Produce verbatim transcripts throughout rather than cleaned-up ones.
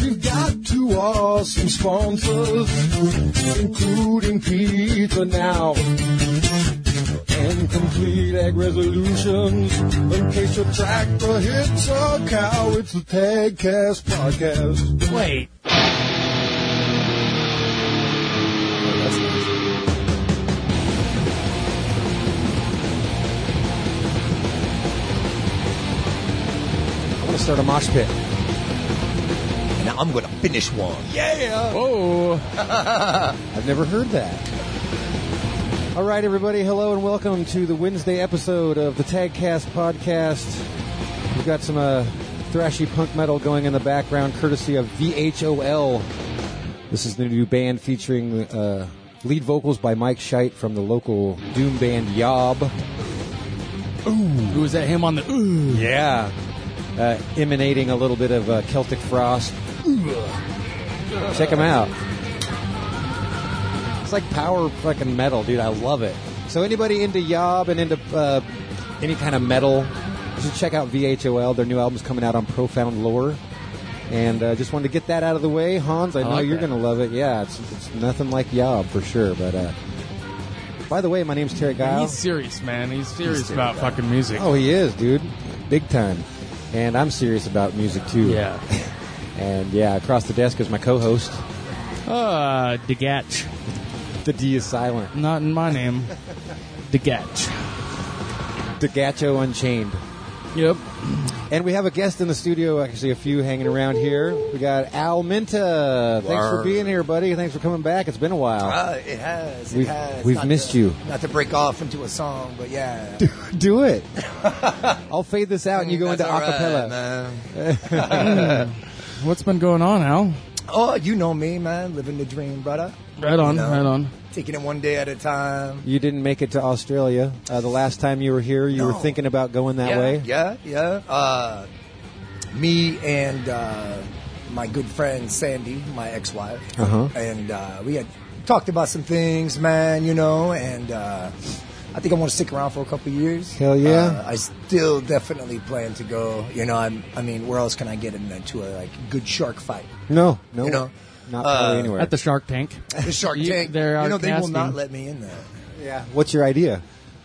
we've got two awesome sponsors, including Pizza Now and Complete Egg Resolutions. In case your tractor hits a cow, it's the Tagcast Podcast. Wait. Start a mosh pit. Now I'm going to finish one. Yeah. Whoa. I've never heard that. All right, everybody. Hello and welcome to the Wednesday episode of the Tagcast Podcast. We've got some uh, thrashy punk metal going in the background, courtesy of V H O L. This is the new band featuring uh, lead vocals by Mike Scheidt from the local doom band Yob. Ooh. Was that him on the ooh? Yeah. Uh, emanating a little bit of uh, Celtic frost. Check them out. It's like power fucking metal, dude. I love it. So anybody into Yob and into uh, any kind of metal, you should check out V H O L. Their new album's coming out on Profound Lore. And uh, just wanted to get that out of the way. Hans, I, I know like you're going to love it. Yeah, it's, it's nothing like Yob for sure. But uh, by the way, my name's Terry Guile. He's serious, man. He's serious He's about serious. fucking music. Oh, he is, dude. Big time. And I'm serious about music, too. Yeah. And, yeah, across the desk is my co-host. Uh, Degatch. The D is silent. Not in my name. Degatch. Degacho Unchained. Yep. And we have a guest in the studio, actually a few hanging around here. We got Al Minta. Thanks Arr. for being here, buddy. Thanks for coming back. It's been a while. Uh, it has. It We've, has. we've Not missed to, you. Not to break off into a song, but yeah. Do, do it. I'll fade this out and you go That's into all acapella. Right, man. What's been going on, Al? Oh, you know me, man. Living the dream, brother. Right on, You know, right on. Taking it one day at a time. You didn't make it to Australia. Uh, the last time you were here, you No. were thinking about going that yeah, way? Yeah, yeah. Uh, me and uh, my good friend Sandy, my ex-wife, Uh-huh. and uh, we had talked about some things, man, you know, and uh, I think I want to stick around for a couple of years. Hell yeah. Uh, I still definitely plan to go, you know, I'm, I mean, where else can I get into a like good shark fight? No, no. You know, not uh, really anywhere. At the Shark Tank. The Shark You- Tank, they're you know, they will casting. not let me in there. yeah. What's your idea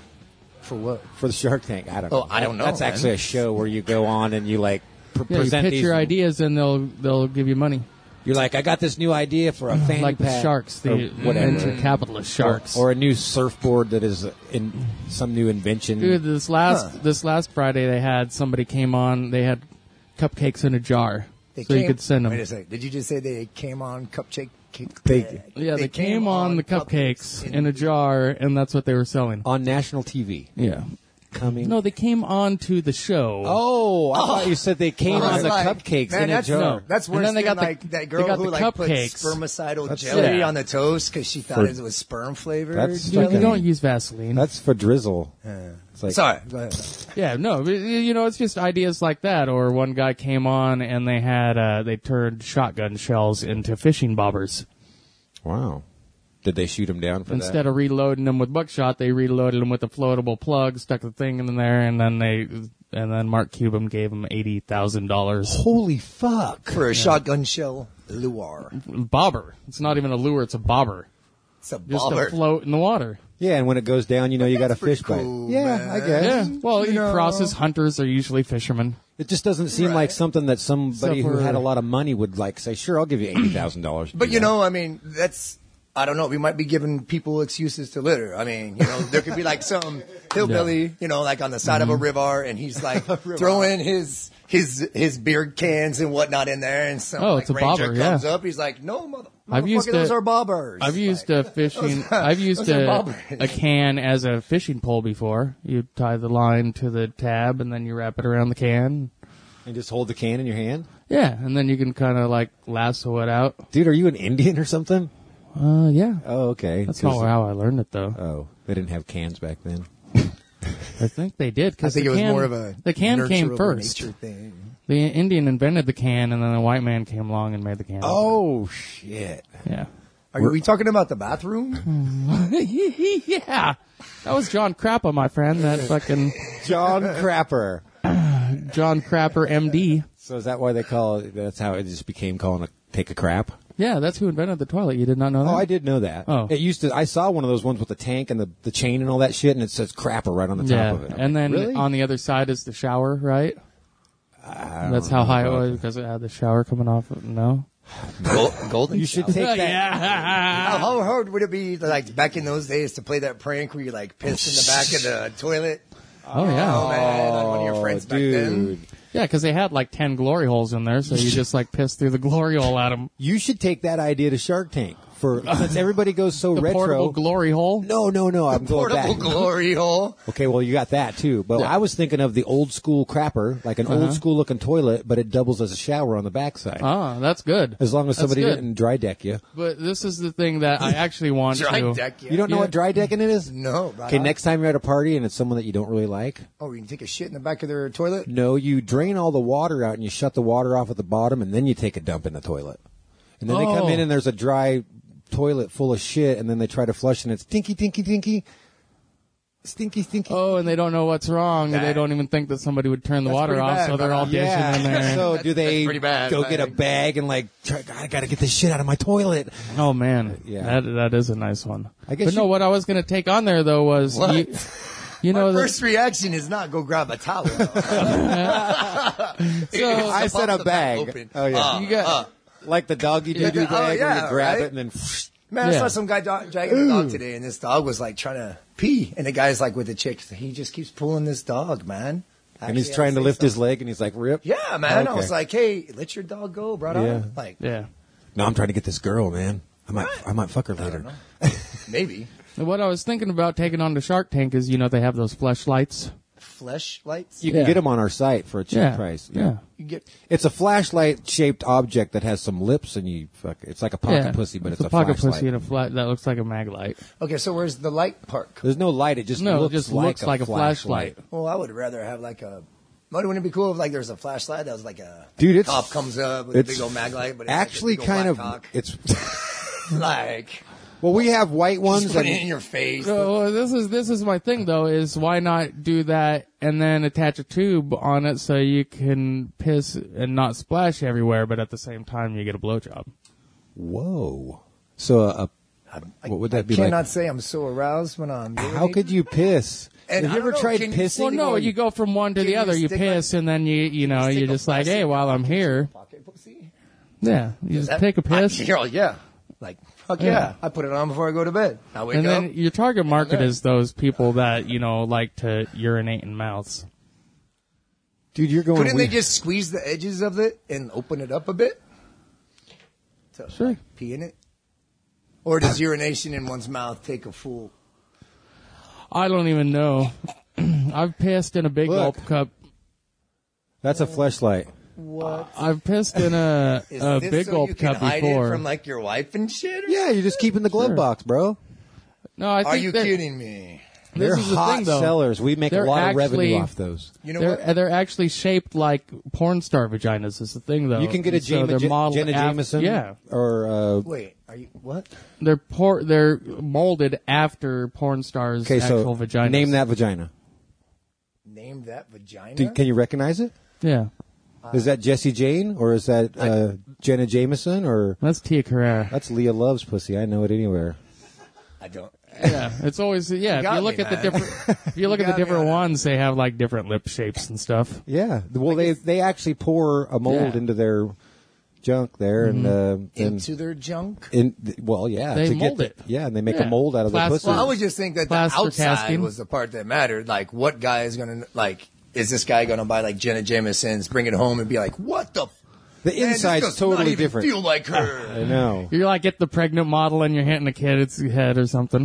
For what? for the Shark Tank? I don't Oh, know. I don't know, That's man. actually a show where you go on and you, like, pr- Yeah, you present pitch these. your ideas and they'll they'll give you money. You're like, I got this new idea for a fanny Like the pack, sharks, the or whatever. venture capitalist sharks. Or, or a new surfboard that is in some new invention. Dude, this last Huh. this last Friday they had somebody came on. They had cupcakes in a jar, They so came, you could send them. Wait a second. Did you just say they came on cupcake? Cake, They- Yeah, they, came, on the cupcakes in a jar, and that's what they were selling. on national T V. Yeah. Coming. No, they came on to the show. Oh, I thought you said they came I was on the like, cupcakes man, in a that's, jar. No. That's And worse then they than got the- like that they girl got who the like put cupcakes. spermicidal That's- jelly yeah. on the toast because she thought For- it was sperm flavored. That's Dude, fucking- you don't use Vaseline. That's for drizzle. Yeah. It's like, Sorry. Go ahead. Yeah, no, but, you know, it's just ideas like that. Or one guy came on and they had uh, they turned shotgun shells into fishing bobbers. wow. Did they shoot him down for Instead that? of reloading them with buckshot, they reloaded them with a floatable plug, stuck the thing in there, and then they and then Mark Cuban gave him eighty thousand dollars. Holy fuck. For a shotgun shell lure. Bobber. It's not even a lure; it's a bobber. It's a Just bobber. to float in the water. Yeah, and when it goes down, you know you got a That's pretty fish bite. cool, Yeah, man. I guess. Yeah. Well, You he know. crosses hunters are usually fishermen. It just doesn't seem Right. like something that somebody Except who for- had a lot of money would like say, sure, I'll give you eighty thousand dollars. But you know, I mean, that's. I don't know. We might be giving people excuses to litter. I mean, you know, there could be like some hillbilly, you know, like on the side Mm-hmm. of a river, and he's like throwing his his his beer cans and whatnot in there, and some Oh, like, it's a ranger bobber, comes yeah. up. He's like, "No, mother, I've used motherfucker, those a- are bobbers." I've used Like, a fishing. those are- I've used those are a, bobbers. a can as a fishing pole before. You tie the line to the tab, and then you wrap it around the can. And just hold the can in your hand? Yeah, and then you can kind of like lasso it out. Dude, are you an Indian or something? Uh, yeah. Oh, okay. That's 'Cause- not how I learned it, though. Oh, they didn't have cans back then. I think they did. Cause I think the it was can, more of a the can came nurture over first. nature thing. The Indian invented the can, and then the white man came along and made the can. Oh, shit. yeah, Are we talking about the bathroom? yeah. That was John Crappa, my friend. That fucking John Crapper. John Crapper, M D. So is that why they call it? That's how it just became calling a take a crap. Yeah, that's who invented the toilet. You did not know that? Oh, I did know that. Oh. It used to. I saw one of those ones with the tank and the, the chain and all that shit, and it says crapper right on the top Yeah, of it. and then really? on the other side is the shower, right? That's how high it was because it had the shower coming off. It. No? Gold, golden. You should shower. take that. yeah. How, how hard would it be, like back in those days, to play that prank where you like piss in the back of the toilet? Oh, yeah. Oh man, on one of your friends back then. Dude. Yeah, because they had like ten glory holes in there, so you just like piss through the glory hole at them. You should take that idea to Shark Tank. For since everybody goes so The retro. portable glory hole. no, no, no. I'm going Portable back. glory hole. Okay, well, you got that too. But Yeah. I was thinking of the old school crapper, like an Uh-huh. old school looking toilet, but it doubles as a shower on the backside. Oh, that's good. As long as That's somebody good. didn't dry deck you. But this is the thing that I actually want Dry to. deck. Yeah. You don't know Yeah. what dry decking it is? No. Right Okay, on. next time you're at a party and it's someone that you don't really like, Oh, you can take a shit in the back of their toilet. no, you drain all the water out and you shut the water off at the bottom, and then you take a dump in the toilet. And then they come Oh. in and there's a dry toilet full of shit, and then they try to flush and it's tinky, tinky, tinky, stinky, stinky. Oh, and they don't know what's wrong. and They That- don't even think that somebody would turn the That's water pretty off, bad, so they're all but, dishing Yeah. in there. So That's- do they that's pretty bad, go get a like- bag and like, try, I gotta get this shit out of my toilet? Oh man, Yeah. that that is a nice one. I guess but no, you- what I was going to take on there though was What? you, you know My the, first reaction is not go grab a towel. so I said a the bag. open. Oh yeah, Uh, you got uh, like the doggy doo doo Yeah, bag oh, where yeah, you grab right? it and then. Man, I Yeah. saw some guy dog, dragging a dog today, and this dog was like trying to pee, and the guy's like with the chick. He just keeps pulling this dog, man. And he's Actually, trying I to say lift his something. leg, and he's like, "Rip." Yeah, man. I Okay. was like, "Hey, let your dog go, brother." Yeah. Like, yeah. No, I'm trying to get this girl, man. I might, I might fuck her I later. don't know. Maybe And what I was thinking about taking on to Shark Tank is, you know, they have those fleshlights. fleshlights. You can Yeah. get them on our site for a cheap Yeah, price. yeah. You get It's a flashlight shaped object that has some lips, and you fuck. It's like a pocket yeah. pussy, but it's, a, pocket flashlight. pussy and a flat that looks like a mag light. okay. So where's the light park? There's no light. It just No, it looks just like looks a like a flashlight. flashlight. Well, I would rather have like a. Wouldn't it be cool if like there's a flashlight that was like a Dude, it's- cop comes up with a it's big old mag light, but it's Actually, like a big old kind of. black cock. It's like well, we have white just ones. put it in And, your face. So this is this is my thing though, is why not do that and then attach a tube on it so you can piss and not splash everywhere, but at the same time you get a blowjob. whoa. So a, I, what would that be I cannot like? say I'm so aroused when I'm. How could you piss? And Have I you ever don't know, tried can you- pissing? Well, no, going- you go from one to Can the you other. You stick piss like- and then you you know stick you're a just like, plastic hey, while I'm pocket here, pocket pussy? yeah, you just That- take a piss. I, girl, yeah. Like fuck yeah. Yeah. I put it on before I go to bed. I wake And up. then your target market there. is those people that, you know, like to urinate in mouths. Dude, you're going. Couldn't they weird. just squeeze the edges of it and open it up a bit? To Sure. like, pee in it? Or does urination in one's mouth take a full? I don't even know. I've pissed in a big Look. gulp cup. That's a fleshlight. What? I've pissed in a, Is a this big so gulp you can cup hide before. it from like your wife and shit? or- Yeah, you're just keeping the glove Sure. box, bro. No, I Are think you that- kidding me? This They're is the hot thing, though. sellers. We make a They're lot of revenue actually- off those. You know They're what? they're actually shaped like porn star vaginas. Is the thing though. You can get a And so Jama, they're Jen- modeled Jenna af- Jameson, Yeah, or uh, Wait, are you what? they're por- They're molded after porn stars' okay. So actual vaginas. name that vagina. Name that vagina? Do, can you recognize it? Yeah, Is that Jessie Jane, or is that uh, Jenna Jameson, or that's Tia Carrere. that's Leah Love's pussy? I know it anywhere. I don't. Yeah, it's always yeah. If got you look me, at the man. different, if you look You at the got me different on that. ones, they have like different lip shapes and stuff. Yeah. Well, they they actually pour a mold Yeah. Mm-hmm. into their junk there, and uh, then Into their junk? in well, yeah, They to mold get it. the, yeah, and they make Yeah. a mold out of Plas- the pussy. Well, I would just think that the Plaster outside casting. was the part that mattered. Like, what guy is going to, like, is this guy going to buy, like, Jenna Jameson's, bring it home and be like, what the f- the man, this inside's does totally not even different. feel like her. I know. You're like get the pregnant model and you're hitting a kid's head or something.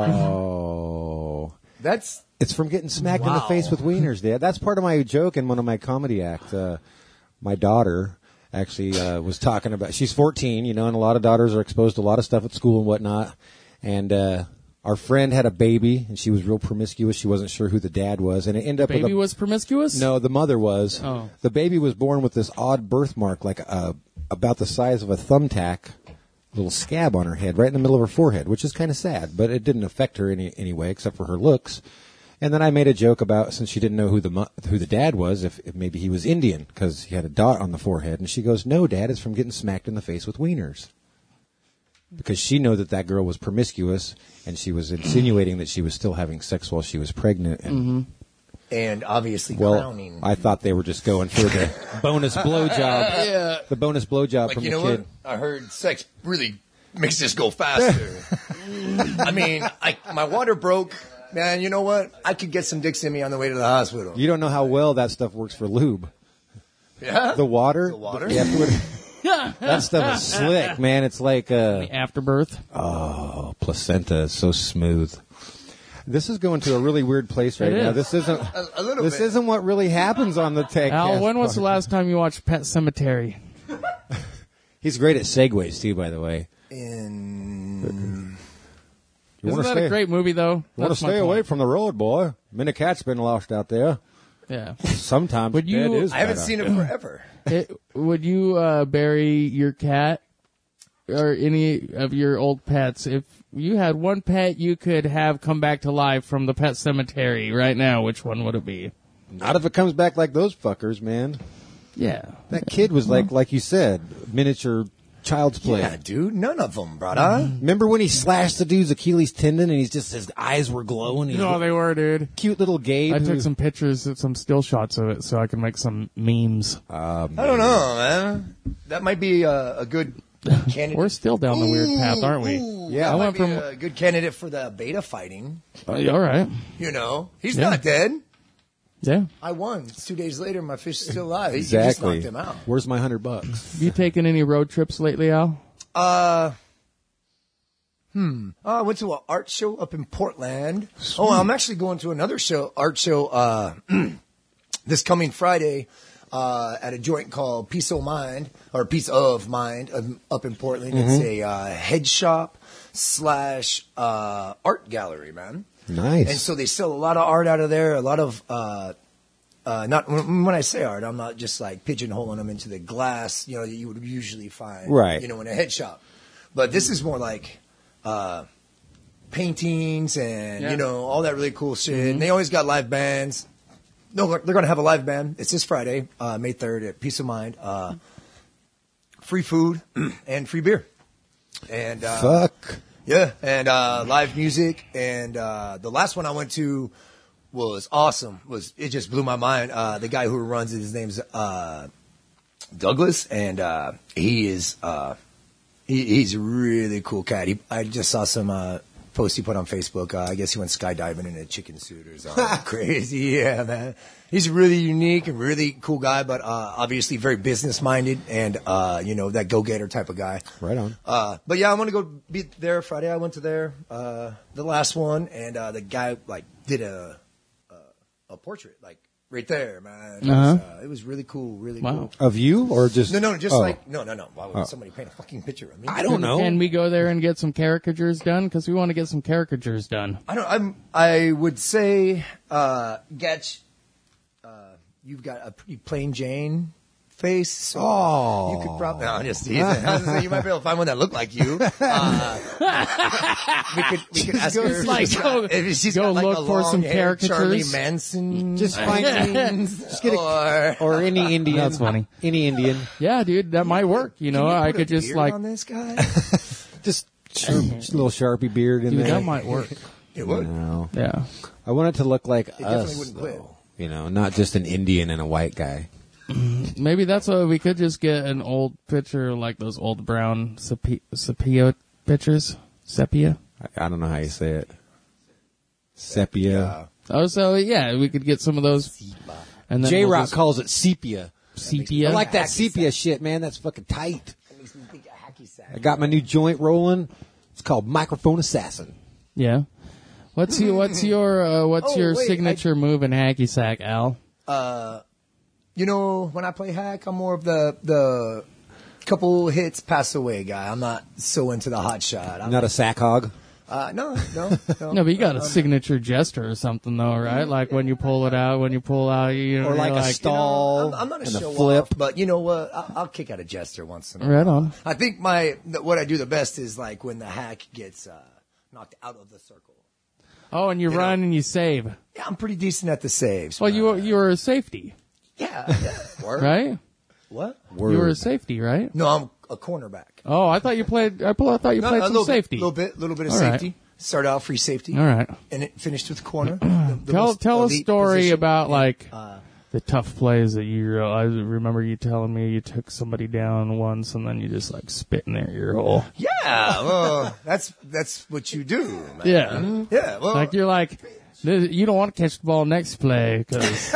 Oh. That's, It's from getting smacked in the Wow. face with wieners, Dad. That's part of my joke in one of my comedy acts. Uh, my daughter actually uh, was talking about. She's fourteen, you know, and a lot of daughters are exposed to a lot of stuff at school and whatnot. And uh, our friend had a baby, and she was real promiscuous. She wasn't sure who the dad was, and it ended up Baby with a, was promiscuous? no, the mother was. Oh. The baby was born with this odd birthmark, like uh, about the size of a thumbtack, little scab on her head, right in the middle of her forehead, which is kind of sad, but it didn't affect her any anyway, except for her looks. And then I made a joke about, since she didn't know who the mo- who the dad was, if, if maybe he was Indian because he had a dot on the forehead. And she goes, "No, Dad, it's from getting smacked in the face with wieners." Because she knew that that girl was promiscuous, and she was insinuating that she was still having sex while she was pregnant. And, Mm-hmm. And obviously well, crowning. I thought they were just going for the bonus blowjob. Yeah. The bonus blowjob Like, from you the know kid. what? I heard sex really makes this go faster. I mean, I, my water broke. Man, you know what? I could get some dicks in me on the way to the hospital. You don't know how well that stuff works for lube. Yeah? The water. The water? The afterward- that stuff is slick, man. It's like uh, The afterbirth. oh, placenta is so smooth. This is going to a really weird place right It now. is. This isn't. A, a little This bit. isn't what really happens on the tech. Al, when was the last time you watched Pet Cemetery? He's great at segues too, by the way. In... You Isn't wanna that stay, a great movie, though? You want to That's my stay away point. from the road, boy. Many cats been lost out there. Yeah. Sometimes Would you- dead is I haven't better. seen it forever. It, would you uh, bury your cat or any of your old pets if you had one pet you could have come back to life from the pet cemetery right now? Which one would it be? Not if it comes back like those fuckers, man. Yeah. That kid was like, like you said, miniature child's play. Yeah, dude. None of them, brother. Remember when he slashed the dude's Achilles tendon and he's just his eyes were glowing? He's No, they were, dude. cute little Gabe. I who- took some pictures, some still shots of it, so I can make some memes. I don't know, man. That might be a, a good candidate. We're still down the weird path, aren't we? Yeah, that I might went be from- a good candidate for the beta fighting. Uh, all right. You know, he's Yeah. not dead. Yeah. I won. It's two days later, my fish is still alive. He- You just Exactly. knocked him out. Where's my hundred bucks? You taken any road trips lately, Al? Uh, hmm. Oh, I went to an art show up in Portland. Oh, I'm actually going to another show, art show, uh, this coming Friday, uh, at a joint called Peace of Mind, or Peace of Mind, um, up in Portland. It's a, uh, head shop slash, uh, art gallery, man. Nice. And so they sell a lot of art out of there, a lot of, uh, uh, not when when I say art, I'm not just like pigeonholing them into the glass, you know, that you would usually find, Right. you know, in a head shop. But this is more like, uh, paintings and, Yeah. you know, all that really cool shit. And they always got live bands. No, they're going to have a live band. It's this Friday, uh, May third at Peace of Mind. Uh, free food and free beer. And, uh, Fuck. yeah, and uh, live music, and uh, the last one I went to was awesome. Was it just blew my mind? Uh, the guy who runs it, his name's uh, Douglas, and uh, he is uh, he, he's a really cool cat. He, I just saw some uh, post he put on Facebook. Uh, I guess he went skydiving in a chicken suit or something. Crazy, yeah, man. He's really unique and really cool guy, but uh, obviously very business minded and uh, you know, that go getter type of guy. Right on. Uh, but yeah, I'm gonna go be there Friday. I went to there, uh, the last one, and uh, the guy like did a a, a portrait like right there, man. It, was, Uh-huh. uh, it was really cool, really Wow. Of you or just cool. No, no, just Oh. like no, no, no. Why would Oh. somebody paint a fucking picture of me? I don't know. Can we go there and get some caricatures done? Because we want to get some caricatures done. I don't. I'm. I would say, uh, Getch, uh, you've got a pretty plain Jane face. So Oh. you could probably. No, I'm just teasing. I was gonna say, you might be able to find one that looked like you. Uh, we could. We could ask go her if like, she's go- got, if she's go got like look a for some long-haired Charlie caricatures. Manson. Just find just get a, or or any Indian. That's funny. Any Indian. Yeah, dude, that might work. You know, Can you I put a could just beard like, on this guy. Just, sure, just a little Sharpie beard in dude, there. that might work. It would. No. Yeah. I want it to look like definitely us, wouldn't though. quit. You know, not just an Indian and a white guy. Maybe that's why we could just get an old picture like those old brown sepi- sepia pictures. Sepia. I, I don't know how you say it. Sepia. Oh, so yeah, we could get some of those. And then J we'll Rock just- calls it sepia. sepia. I like that sepia shit, man. That's fucking tight. It makes me think of hacky sack. I got my new joint rolling. It's called Microphone Assassin. Yeah. What's your what's your uh, what's Oh, your wait, signature move in hacky sack, Al? Uh, you know, when I play hack, I'm more of the the couple hits pass away guy. I'm not so into the hot shot. I'm Not a sack hog. uh, no, no, no. No, but you got a signature gesture or something though, right? Like when you pull it out, when you pull out, you know, Or like you're a like, stall. I'm, I'm not a and a show flip. off, but you know what? I'll, I'll kick out a jester once in a Right while. on. I think my what I do the best is like when the hack gets uh, knocked out of the circle. Oh, and you, You run know. and you save. Yeah, I'm pretty decent at the saves. Well, man. you were, you were a safety, Yeah. yeah. Word. right? What? Word. You were a safety, right? No, I'm a cornerback. Oh, I thought you played. I thought you No, played a some little safety. bit, little bit, little bit of All right. safety. Started out free safety. All right. And it finished with corner. The, the Tell most tell a elite story position. about like Uh, the tough plays that you. I remember you telling me you took somebody down once and then you just like spit in their ear hole. yeah, well, that's that's what you do, man. Yeah. Yeah, well, Like you're like, "This- you don't want to catch the ball next play because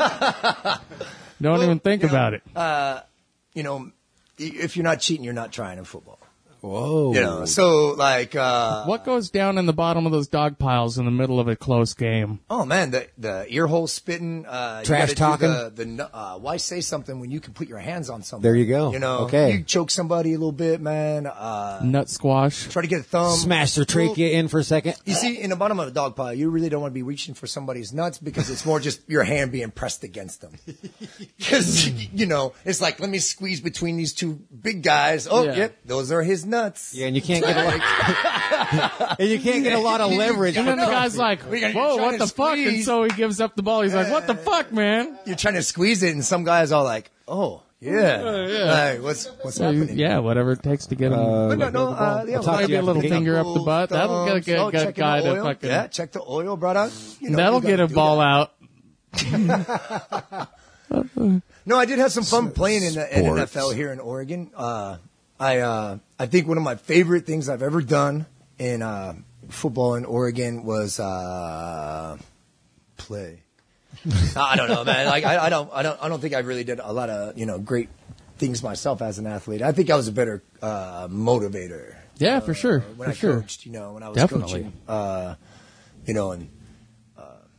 don't even think you know, about it. you know, if you're not cheating, you're not trying in football. Whoa. You know, so like, uh, What goes down in the bottom of those dog piles in the middle of a close game? oh man, the the ear hole spitting, uh, you Trash gotta do talking? The, the nu- uh, why say something when you can put your hands on something? There you go. You know, Okay. you choke somebody a little bit, man. Uh, Nut squash. try to get a thumb. Smash their trachea in for a second. You see, in the bottom of a dog pile, you really don't want to be reaching for somebody's nuts because it's more just your hand being pressed against them. Because, you know, it's like, let me squeeze between these two big guys. Oh, Yeah. yep, those are his nuts. Yeah, and you can't get a lot, and you can't get a lot of leverage. And then the guy's like, We gotta- whoa, you're what trying the to fuck? And squeeze. so he gives up the ball. He's like, what the fuck, man? You're trying to squeeze it, and some guys are like, oh, yeah. yeah. Like, what's what's So, happening? yeah, whatever it takes to get him. But no, no, uh, yeah, I'll talk to maybe you a after little the game. finger up the butt. That'll get a good, Oh, good checking guy the to oil. fucking. Yeah, check the oil, brother. You know, That'll you get gotta a do ball that. out. No, I did have some fun playing in the in N F L Sports. here in Oregon. Uh, I uh, I think one of my favorite things I've ever done in uh, football in Oregon was uh, play. I don't know, man. Like I, I don't I don't I don't think I really did a lot of you know great things myself as an athlete. I think I was a better uh, motivator. Yeah, for sure. When For I sure. coached, you know, when I was Definitely. coaching, uh, you know, and uh,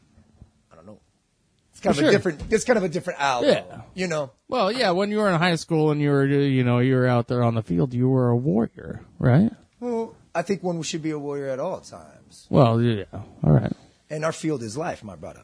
I don't know. It's kind For of sure. a different. It's kind of a different outlook. Yeah. You know. Well, yeah, when you were in high school and you were, you know, you were out there on the field, you were a warrior, right? Well, I think one should be a warrior at all times. Well, yeah. All right. And our field is life, my brother.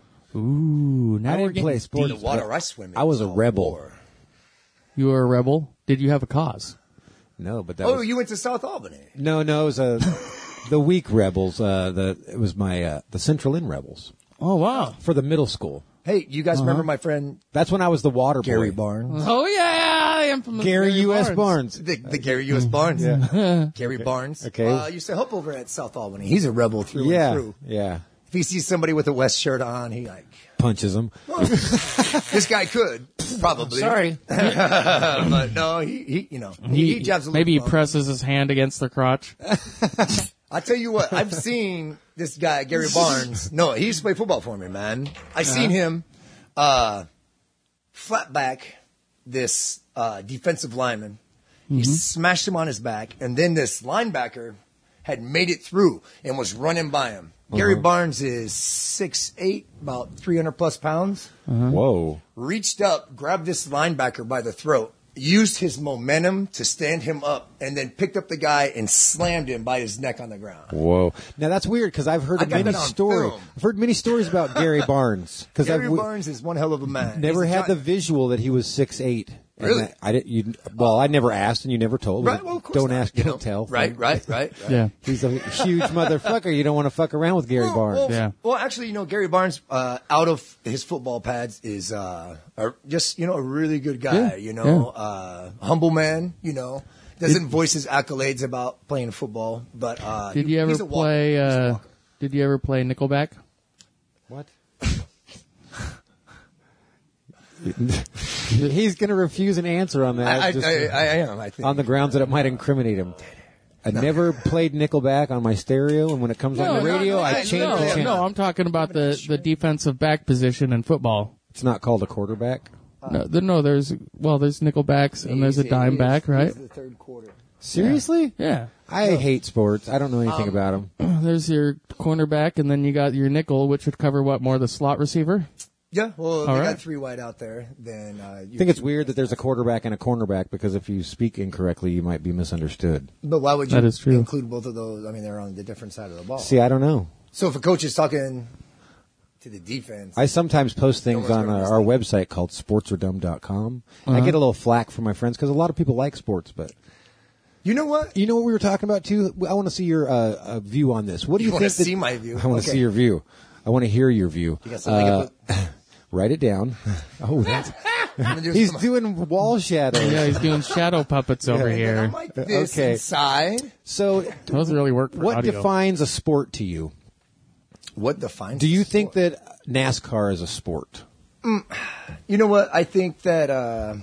Ooh, now I we're didn't getting play sports. The water I swim in. I was is a all rebel. war. You were a rebel. Did you have a cause? No, but that Oh, was, you went to South Albany. no, no, it was uh, the weak rebels. Uh, the it was my uh, the Central Inn rebels Oh wow. for the middle school. Hey, you guys remember my friend That's when I was the water Gary boy. Barnes? Oh yeah, infamous Gary U S. Barnes. Barnes. The, the Gary U S. Barnes. Gary Barnes. Okay. Uh, I used to help over at South Albany. He's a rebel through Yeah, and through. yeah. If he sees somebody with a West shirt on, he like, Punches them. this guy could, probably. Sorry. but no, he, he you know, he, He, he jabs a little maybe he bump. presses his hand against the crotch. I tell you what, I've seen this guy, Gary Barnes. No, he used to play football for me, man. I seen him uh, flat back this uh, defensive lineman. He smashed him on his back, and then this linebacker had made it through and was running by him. Gary Barnes is six eight, about three hundred plus pounds. Whoa. Reached up, grabbed this linebacker by the throat, used his momentum to stand him up, and then picked up the guy and slammed him by his neck on the ground. Whoa. Now that's weird because I've heard I of got many that on stories. film. I've heard many stories about Gary Barnes because Gary I've Barnes is one hell of a man. never He's a had the giant- visual that he was six eight. Really? I didn't. You, well, I never asked, and you never told. Right, well, of course don't not, ask, you don't know. tell. Right, right, right, right. Yeah. He's a huge motherfucker. You don't want to fuck around with Gary Well, Barnes. well, Yeah. Well, actually, you know, Gary Barnes, uh, out of his football pads, is uh, a, just you know a really good guy. Yeah, You know, uh, humble man. You know, doesn't voice his accolades about playing football, but uh, Did he- you ever he's a walker. play? He's a Uh, walker. did you ever play Nickelback? What? He's going to refuse an answer on that. I, I, just I, I am. I think on the grounds that it might incriminate him. I never played Nickelback on my stereo, and when it comes on the no, radio, no, I no, change no, the channel. no, I'm talking about the, the defensive back position in football. It's not called a quarterback. No, the, no, there's well, there's Nickelbacks and there's a He's- dime he's- back, right? He's the third quarter. Seriously? Yeah. I hate sports. I don't know anything Um, about them. There's your cornerback, and then you got your nickel, which would cover what more the slot receiver. Yeah, well, All they right. got three wide out there. Then uh, you I think it's weird that there's a quarterback and a cornerback because if you speak incorrectly, you might be misunderstood. But why would you That is true. include both of those? I mean, they're on the different side of the ball. See, I don't know. So if a coach is talking to the defense, I sometimes post things No on one's our, gonna our understand. website called sports or dumb dot com. I Uh-huh. get a little flack from my friends because a lot of people like sports, but You know what? You know what we were talking about too? I want to see your uh, uh, view on this. What do you, You think? wanna that- see my view? I want to Okay. see your view. I want to hear your view. You got something Uh, to put- write it down. Oh, that's, I'm gonna do he's some- doing wall shadows. Yeah, he's doing shadow puppets over I'm here. like this Okay. inside. So, Those really work for what audio. defines a sport to you? What defines? Do you the think sport? that NASCAR is a sport? You know what? I think that. Uh,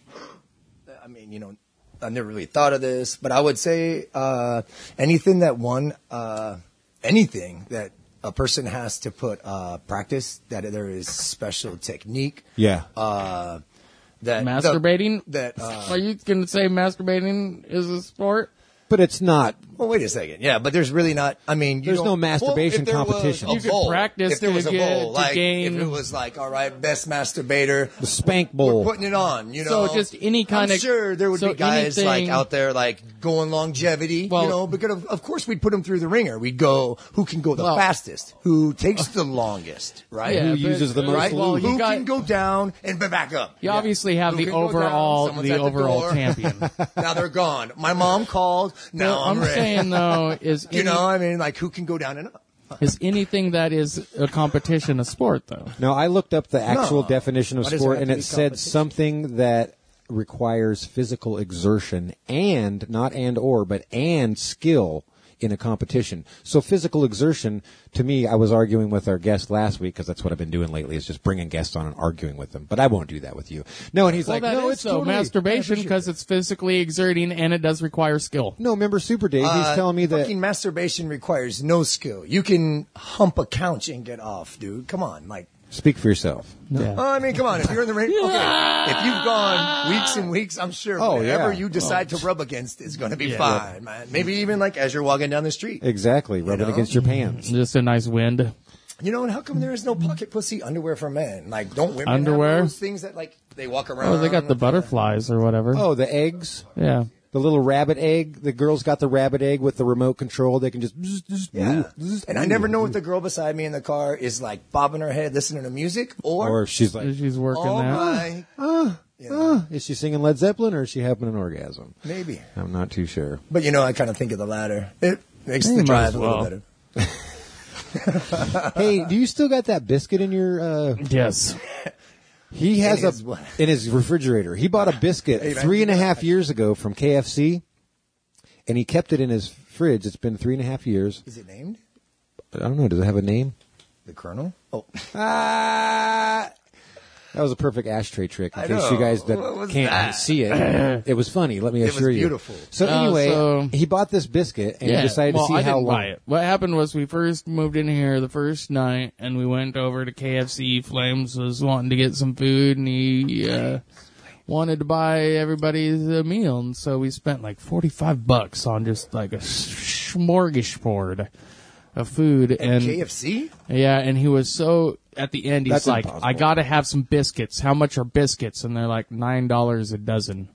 I mean, you know, I never really thought of this, but I would say uh, anything that one, uh, anything that a person has to put uh, practice, that there is special technique. Yeah. Uh, that Masturbating? The, that. Uh, Are you going to say masturbating is a sport? But it's not. Well, wait a second. Yeah, but there's really not. I mean, you There's don't- no masturbation well, if there was competition. a You could bowl, practice if there to was a get- bowl, to like gain- if it was like, all right, best masturbator, The Spank Bowl. we're putting it on. You know, So just any kind I'm of- sure there would so be guys like anything- out there like going longevity. Well- you know, because of, of course we'd put them through the ringer. We'd go who can go the Well- fastest, who takes the longest, right? Yeah, Who but- uses the most Right? lube? Well, you who got- can go down and be back up? You obviously have Who the can go down? overall, Someone's the at overall door. champion. Now they're gone. My mom called. Now Well, I'm, I'm ready. saying though is You any, know, I mean, like who can go down and up? is anything that is a competition a sport though? No, I looked up the actual No. definition of Why does sport, there have and to it be said competition? something that requires physical exertion and, not and or, but and skill in a competition. So physical exertion, to me, I was arguing with our guest last week, because that's what I've been doing lately, is just bringing guests on and arguing with them. But I won't do that with you. No, and he's Well, like, that no, is it's so totally masturbation because it's physically exerting and it does require skill. No, remember Super Dave? He's Uh, telling me that. fucking masturbation requires no skill. You can hump a couch and get off, dude. Come on, like. Speak for yourself. Yeah. Oh, I mean, come on. If you're in the ring, okay. If you've gone weeks and weeks, I'm sure Oh, whatever yeah. you decide to rub against is going to be Yeah. fine, man. Maybe even like as you're walking down the street. Exactly, rubbing know? against your pants. Just a nice wind. You know, and how come there is no pocket pussy underwear for men? Like, don't women Underwear? have those things that like they walk around? Oh, they got the with butterflies or whatever. Oh, the eggs? Yeah. The little rabbit egg. The girl's got the rabbit egg with the remote control. They can just. Yeah. And I never know if the girl beside me in the car is like bobbing her head listening to music or, Or if she's like, She's working oh that. my, you know, Uh, is she singing Led Zeppelin or is she having an orgasm? maybe. I'm not too sure. But you know, I kind of think of the latter. It makes You the might drive as a little well. better. Hey, do you still got that biscuit in your? Uh, Yes. he has In his a what? in his refrigerator. He bought a biscuit Hey, man, three and a you know, half years ago from K F C, and he kept it in his fridge. It's been three and a half years. Is it named I don't know. Does it have a name? the Colonel? Oh, Ah. That was a perfect ashtray trick. In I case know. you guys that What was can't that? see it, it was funny. Let me was assure you. beautiful. So Uh, anyway, so- he bought this biscuit and yeah. he decided well, to see I how didn't long. buy it. What happened was we first moved in here the first night, and we went over to K F C. Flames was wanting to get some food, and he uh, wanted to buy everybody a meal, and so we spent like forty-five bucks on just like a smorgasbord of food. And K F C? yeah, and he was so at the end. He's That's like, impossible. "I got to have some biscuits. How much are biscuits?" And they're like nine dollars a dozen.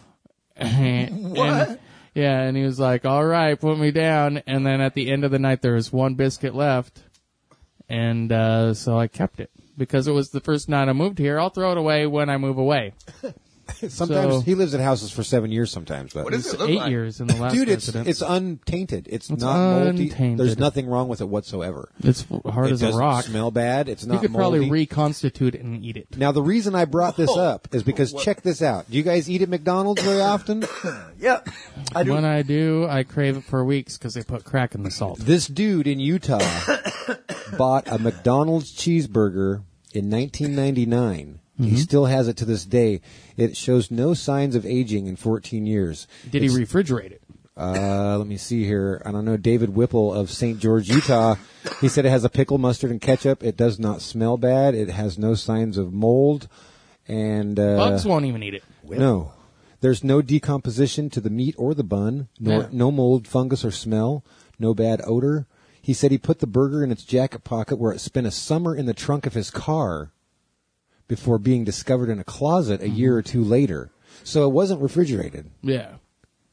And- What? yeah, and he was like, "All right, put me down." And then at the end of the night, there was one biscuit left, and uh, so I kept it because it was the first night I moved here. I'll throw it away when I move away. Sometimes So- he lives in houses for seven years. Sometimes, but What is It's it look eight like? years in the last dude, it's residence. it's untainted. It's, It's not moldy. untainted. There's nothing wrong with it whatsoever. It's hard it as a doesn't rock. smell bad. It's You not could moldy. probably reconstitute it and eat it. Now, the reason I brought this Whoa. up is because check this out. Do you guys eat at McDonald's very often? Yeah, I do. When I do, I crave it for weeks because they put crack in the salt. This dude in Utah bought a McDonald's cheeseburger in nineteen ninety-nine. Mm-hmm. He still has it to this day. It shows no signs of aging in fourteen years. Did he refrigerate it? Uh, let me see here. I don't know. David Whipple of Saint George, Utah. He said it has a pickle, mustard, and ketchup. It does not smell bad. It has no signs of mold. And uh, Bugs won't even eat it. no, there's no decomposition to the meat or the bun. Nor, Yeah. No mold, fungus, or smell. No bad odor. He said he put the burger in its jacket pocket where it spent a summer in the trunk of his car before being discovered in a closet a year or two later. So it wasn't refrigerated. Yeah.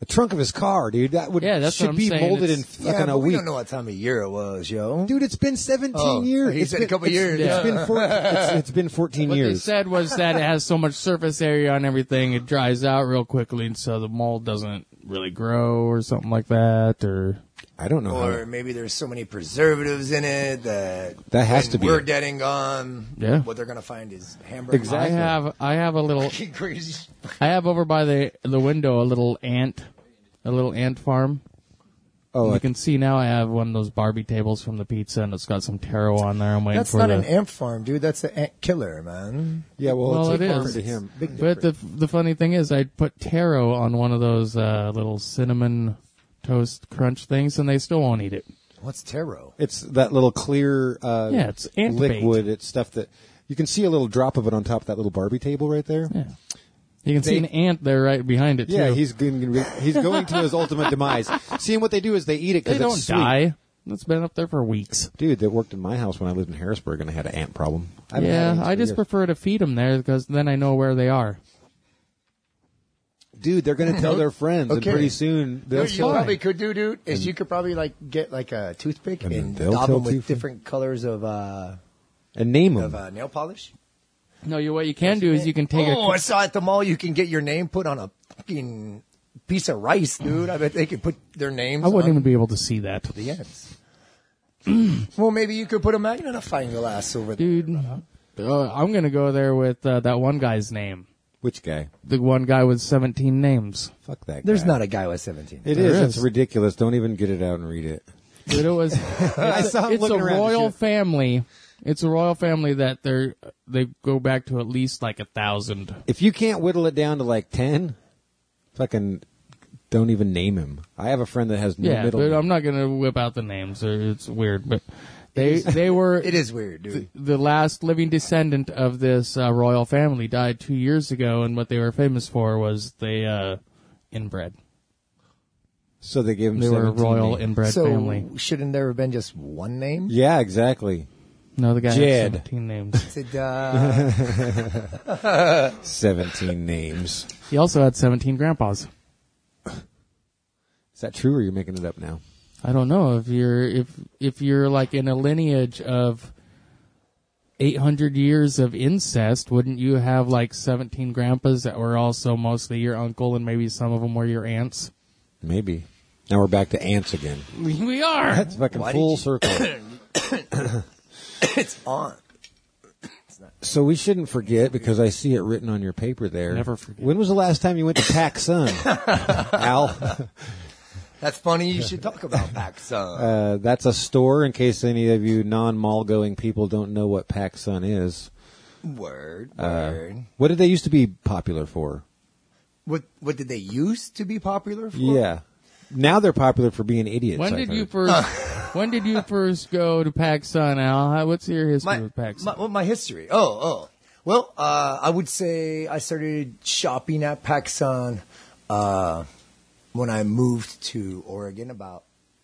The trunk of his car, dude. That would Yeah, that's should what I'm be saying. molded in It's- fucking Yeah, a but we week. don't know what time of year it was, yo. Dude, it's been seventeen Oh, years. he It's said a been, couple it's- years. It's Yeah. been four, it's, it's been fourteen What they years. said was that it has so much surface area on everything, it dries out real quickly, and so the mold doesn't really grow or something like that. Or I don't know. Or how. maybe there's so many preservatives in it that That has when to be we're it. dead and gone. Yeah. What they're gonna find is hamburger. Exactly. I have, I have a little, Crazy. I have over by the the window a little ant, a little ant farm. Oh, You I- can see now I have one of those Barbie tables from the pizza, and it's got some taro on there. I'm waiting That's for not the. an ant farm, dude. That's the ant killer, man. yeah. Well, Well, it's it different is. to him. Big But the the funny thing is, I put taro on one of those uh, little cinnamon toast crunch things, and they still won't eat it. What's taro? It's that little clear uh, Yeah, it's ant bait. liquid. It's stuff that you can see a little drop of it on top of that little Barbie table right there. Yeah, you can see an ant there right behind it. Yeah, too. he's going, he's going to his ultimate demise. Seeing what they do is they eat it they because don't it's sweet. die. It's been up there for weeks. Dude, that worked in my house when I lived in Harrisburg, and I had an ant problem. I haven't had Yeah, ants I for just years. prefer to feed them there because then I know where they are. Dude, they're going to tell their friends, and Okay. pretty soon they'll What you kill them. probably could do, dude, is you could probably like get like a toothpick And and, they'll daub tell them with tooth- different colors of uh, and name them. of uh, nail polish. No, you what you can do is you can take Oh, a I saw at the mall you can get your name put on a fucking piece of rice, dude. I bet they could put their names. I wouldn't on even be able to see that, the ends. Well, maybe you could put a magnifying glass over there. dude. Uh, I'm gonna go there with uh, that one guy's name. Which guy? The one guy with seventeen names. Fuck that guy. There's not a guy with seventeen. It There is. is. It's ridiculous. Don't even get it out and read it. Dude, it was. I saw him It's a looking around. royal and shit. family. It's a royal family that they're they go back to at least like a thousand. If you can't whittle it down to like ten, fucking don't even name him. I have a friend that has no Yeah, middle but name. I'm not gonna whip out the names. Or it's weird, but they they were It is weird, dude. the last living descendant of this uh, royal family died two years ago, and what they were famous for was they uh, inbred. So they gave him They were a seventeen royal names. inbred so family. shouldn't there have been just one name? Yeah, exactly. No, the guy Jed. had seventeen names. Said, uh, seventeen names. He also had seventeen grandpas. Is that true, or you're making it up now? I don't know if you're if if you're like in a lineage of eight hundred years of incest, wouldn't you have like seventeen grandpas that were also mostly your uncle, and maybe some of them were your aunts? Maybe. Now we're back to ants again. We, we are. It's fucking Why did full you- circle. it's on. So we shouldn't forget, because I see it written on your paper there. Never forget. When was the last time you went to PacSun, Al? That's funny. You should talk about PacSun. Uh, that's a store, in case any of you non-mall going people don't know what PacSun is. Word, Uh, word. what did they used to be popular for? What what did they used to be popular for? Yeah. Now they're popular for being idiots. When I've did you heard. first? When did you first go to PacSun, Al? How, what's your history My, with PacSun? my, well, my history. Oh, oh. Well, uh, I would say I started shopping at PacSun uh, when I moved to Oregon about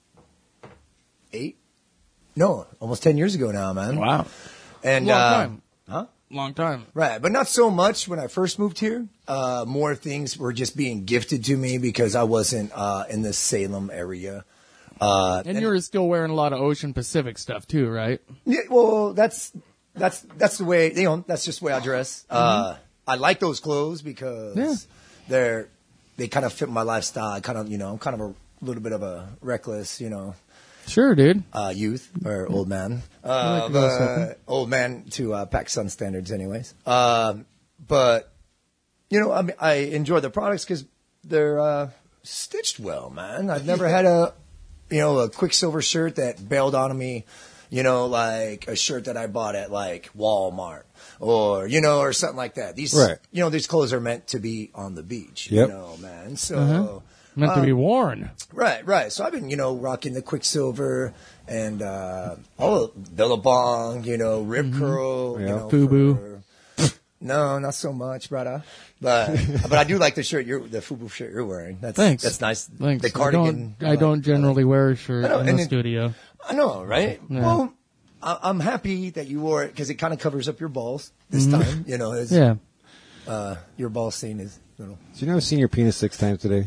eight, no, almost ten years ago now, man. Wow, And long uh, time, huh? long time. Right, but not so much when I first moved here. Uh, more things were just being gifted to me because I wasn't uh, in the Salem area. Uh, And you were still wearing a lot of Ocean Pacific stuff too, right? Yeah, well, that's that's that's the way you know. That's just the way I dress. Uh, I like those clothes because Yeah. they're they kind of fit my lifestyle. I kind of you know I'm kind of a little bit of a reckless you know Sure, dude. uh, youth or old man, like uh, to go but- shopping. old man to uh, PacSun standards, anyways. Um, but you know, I mean, I enjoy the products because they're uh, stitched well, man. I've never had a you know a Quicksilver shirt that bailed on me. You know, like a shirt that I bought at like Walmart or, you know, or something like that. These, Right. you know, these clothes are meant to be on the beach, Yep. you know, man. So, Uh-huh. Meant to be worn. right, right. So I've been, you know, rocking the Quicksilver and, uh, all of Billabong, you know, Rip Curl, you Yeah. know. Fubu. for- No, not so much, brother. But, but I do like the shirt you're, the Fubu shirt you're wearing. That's, Thanks. That's nice. Thanks. The cardigan. I don't, I don't generally wear a shirt I know, in and the it- studio. I know, right? Yeah. Well, I, I'm happy that you wore it because it kind of covers up your balls this time. You know, it's, Yeah. uh, your ball scene is You know. So you know I've seen your penis six times today?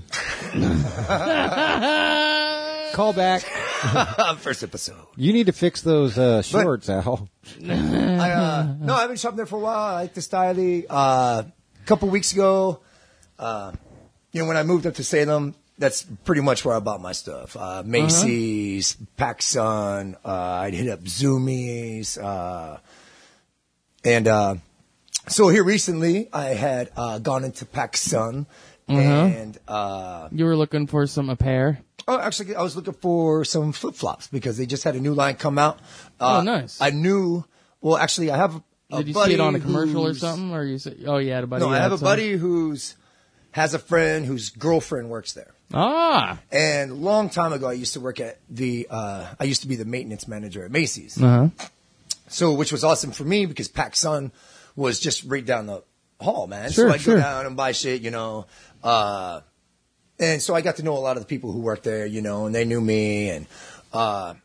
Call back. First episode. You need to fix those uh, shorts, Al. I, uh, no, I've been shopping there for a while. I like the style. Uh, a couple weeks ago, uh, you know, when I moved up to Salem, that's pretty much where I bought my stuff. Uh, Macy's, uh-huh. PacSun, uh, I'd hit up Zoomies, uh, and, uh, so here recently I had, uh, gone into PacSun uh-huh. and, uh, you were looking for some a pair? Oh, actually, I was looking for some flip-flops because they just had a new line come out. Uh, oh, nice. I knew, well, actually, I have a Did you buddy see it on a commercial or who's- something? Or you said, oh, yeah, a buddy. No, I had have a some? buddy who's has a friend whose girlfriend works there. Ah. And a long time ago, I used to work at the, uh, I used to be the maintenance manager at Macy's. Uh-huh. So, which was awesome for me because PacSun was just right down the hall, man. Sure, so I'd sure. go down and buy shit, you know. Uh, and so I got to know a lot of the people who worked there, you know, and they knew me. And uh,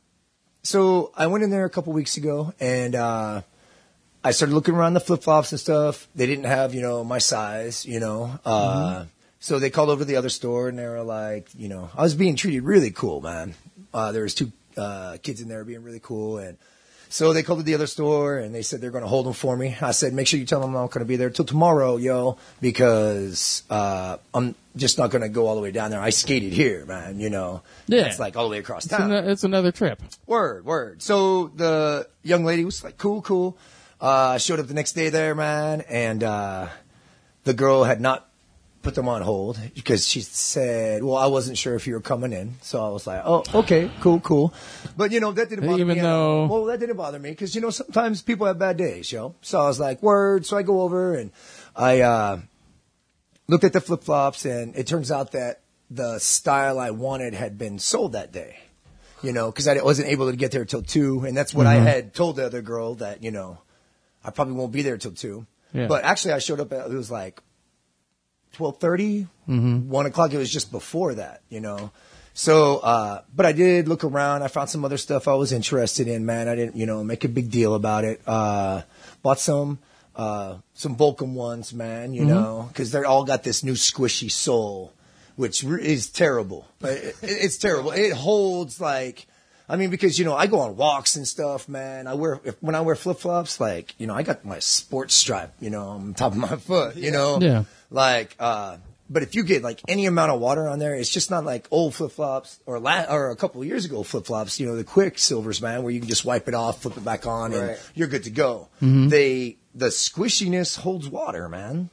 so I went in there a couple weeks ago and uh, I started looking around the flip-flops and stuff. They didn't have, you know, my size, you know. Uh, mm-hmm. So they called over to the other store and they were like, you know, I was being treated really cool, man. Uh, there was two uh, kids in there being really cool. And so they called to the other store and they said they're going to hold them for me. I said, make sure you tell them I'm not going to be there till tomorrow, yo, because uh, I'm just not going to go all the way down there. I skated here, man, you know. Yeah. It's like all the way across It's, town. an, it's another trip. Word, word. So the young lady was like, cool, cool. Uh, showed up the next day there, man, and uh, the girl had not put them on hold because she said, well, I wasn't sure if you were coming in. So I was like, oh, okay, cool, cool. But, you know, that didn't bother Even me. though- Well, that didn't bother me because, you know, sometimes people have bad days, yo. So I was like, word. So I go over and I uh, looked at the flip-flops and it turns out that the style I wanted had been sold that day, you know, because I wasn't able to get there till two. And that's what Mm-hmm. I had told the other girl that, you know, I probably won't be there till two. Yeah. But actually I showed up at, it was like, twelve thirty, Mm-hmm. one o'clock. It was just before that, you know. So, uh, but I did look around. I found some other stuff I was interested in, man. I didn't, you know, make a big deal about it. Uh, bought some, uh, some Volcom ones, man, you Mm-hmm. know, cause they're all got this new squishy sole, which re- is terrible. It, it, it's terrible. It holds like, I mean, because, you know, I go on walks and stuff, man. I wear, if, when I wear flip flops, like, you know, I got my sports stripe, you know, on top of my foot, you know. Yeah. Like, uh, but if you get like any amount of water on there, it's just not like old flip flops or la- or a couple of years ago flip flops, you know, the Quicksilvers, man, where you can just wipe it off, flip it back on, and Right. you're good to go. They, the squishiness holds water, man.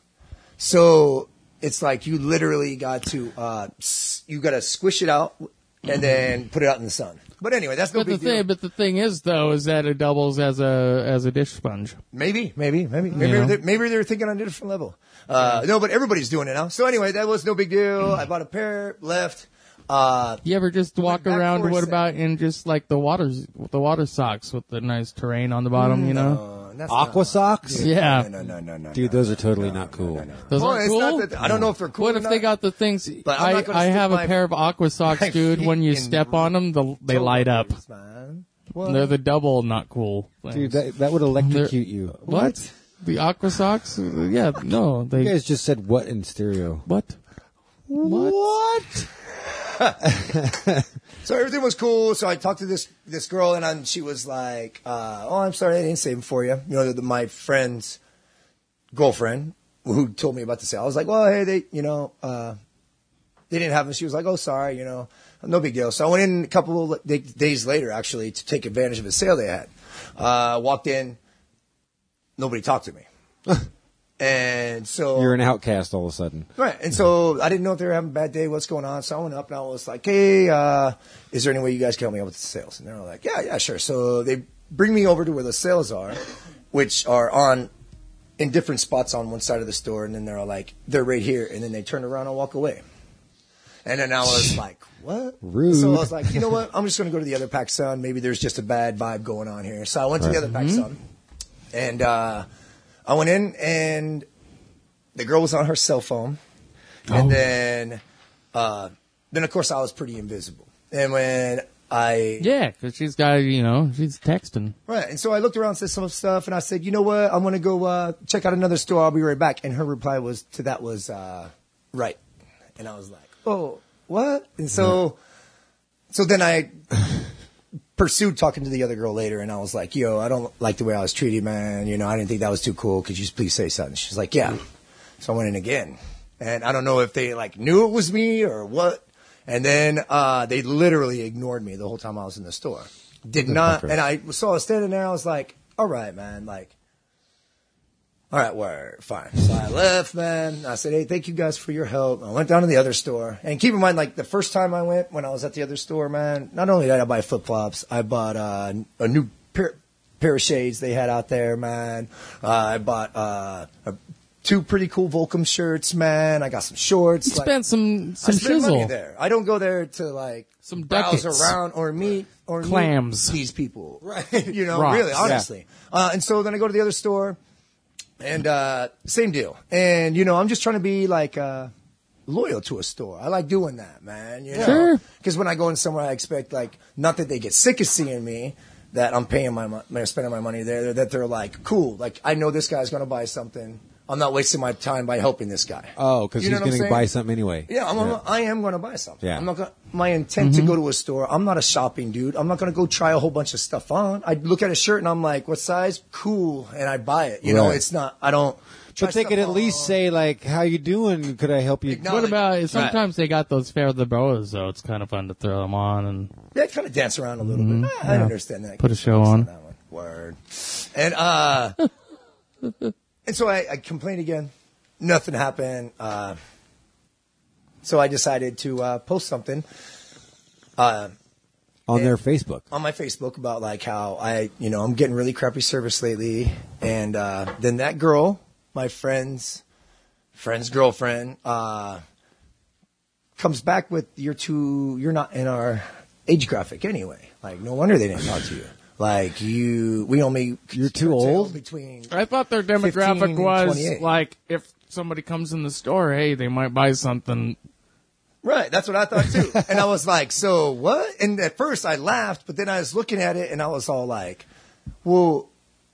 So it's like you literally got to, uh, s- you got to squish it out and then put it out in the sun. But anyway, that's no But the big deal. thing, but the thing is, though, is that it doubles as a as a dish sponge. Maybe, maybe, maybe, maybe, know? they're, maybe they're thinking on a different level. Uh, no, but everybody's doing it now. So anyway, that was no big deal. I bought a pair, left. Uh, You ever just walk back around? for a What sec. about in just like the water the water socks with the nice terrain on the bottom? You know, uh, that's Aqua not, socks? yeah. No, no, no, no, Dude, no, those no, are totally no, not no, cool. no, no. Those Well, aren't it's cool. not that, I don't know if they're cool. What or if not. they got the things? But I'm I, not gonna I stick have my- a pair of aqua socks, my dude. When you feet in step on them, the, they light up. Toes, man. What? They're the double not cool. Things. Dude, that, that would electrocute you. what? The aqua socks? Yeah, no. They You guys just said what in stereo? what? What? So everything was cool. So I talked to this this girl, and I'm, she was like, uh, "Oh, I'm sorry, I didn't save them for you." You know, the, the, my friend's girlfriend who told me about the sale. I was like, "Well, hey, they, you know, uh, they didn't have them." She was like, "Oh, sorry, you know, no big deal." So I went in a couple of d- days later, actually, to take advantage of a sale they had. Uh, walked in, nobody talked to me, and so You're an outcast all of a sudden. Right. And so I didn't know if they were having a bad day, what's going on. So I went up and I was like, hey, uh, is there any way you guys can help me out with the sales? And they were like, yeah, yeah, sure. So they bring me over to where the sales are, which are on in different spots on one side of the store. And then they're all like, they're right here. And then they turn around and walk away. And then I was like, what? Rude. So I was like, you know what? I'm just going to go to the other PacSun. Maybe there's just a bad vibe going on here. So I went to the other PacSun. And uh, I went in and the girl was on her cell phone. And Oh. then, uh, then of course I was pretty invisible. And when I, Yeah, because she's got you know she's texting. right. And so I looked around, said some stuff, and I said, you know what? I'm going to go uh, check out another store. I'll be right back. And her reply was to that was, uh, right. And I was like, oh, what? And so, so then I pursued talking to the other girl later, and I was like, yo, I don't like the way I was treated, man. You know, I didn't think that was too cool. Could you just please say something? She's like, yeah. So I went in again. And I don't know if they, like, knew it was me or what. And then uh they literally ignored me the whole time I was in the store. Did not. And I saw her standing there. I was like, all right, man. Like, all right, word, fine. So I left, man. I said, hey, thank you guys for your help. I went down to the other store. And keep in mind, like, the first time I went, when I was at the other store, man, not only did I buy flip-flops, I bought uh, a new pair, pair of shades they had out there, man. Uh, I bought uh, a, two pretty cool Volcom shirts, man. I got some shorts. You like, spent some, some I spent money shizzle. there. I don't go there to, like, Some browse ducats. around or meet or meet Clams. these people. Right. You know, Rocks. really, honestly. Uh, and so then I go to the other store. And, uh, same deal. And, you know, I'm just trying to be like, uh, loyal to a store. I like doing that, man. You know? Sure. Cause when I go in somewhere, I expect like, not that they get sick of seeing me, that I'm paying my money, spending my money there, that they're like, cool. Like, I know this guy's going to buy something. I'm not wasting my time by helping this guy. Oh, because You know he's what I'm going to saying? buy something anyway. Yeah, I'm, I'm, I am going to buy something. Yeah. I'm not gonna, my intent to go to a store, I'm not a shopping dude. I'm not going to go try a whole bunch of stuff on. I look at a shirt and I'm like, what size? Cool. And I buy it. You know, Right. it's not, I don't. try But they stuff could at on. least say, like, how you doing? Could I help you? Acknowledge- What about sometimes they got those fair the boas though? It's kind of fun to throw them on and Yeah, kind of dance around a little bit. Ah, I Yeah. understand that. Put a show Focus on. that one. Word. And, uh, and so I, I complained again. Nothing happened. Uh, so I decided to, uh, post something. Uh, On And- their Facebook. on my Facebook about like how I, you know, I'm getting really crappy service lately. And, uh, then that girl, my friend's friend's girlfriend, uh, comes back with, you're too, you're not in our age graphic anyway. Like, no wonder they didn't talk to you. Like you, we only, You're too old? between, I thought their demographic fifteen and was twenty-eight. like if somebody comes in the store, hey, they might buy something. right. That's what I thought too. And I was like, so what? And at first I laughed, but then I was looking at it and I was all like, well,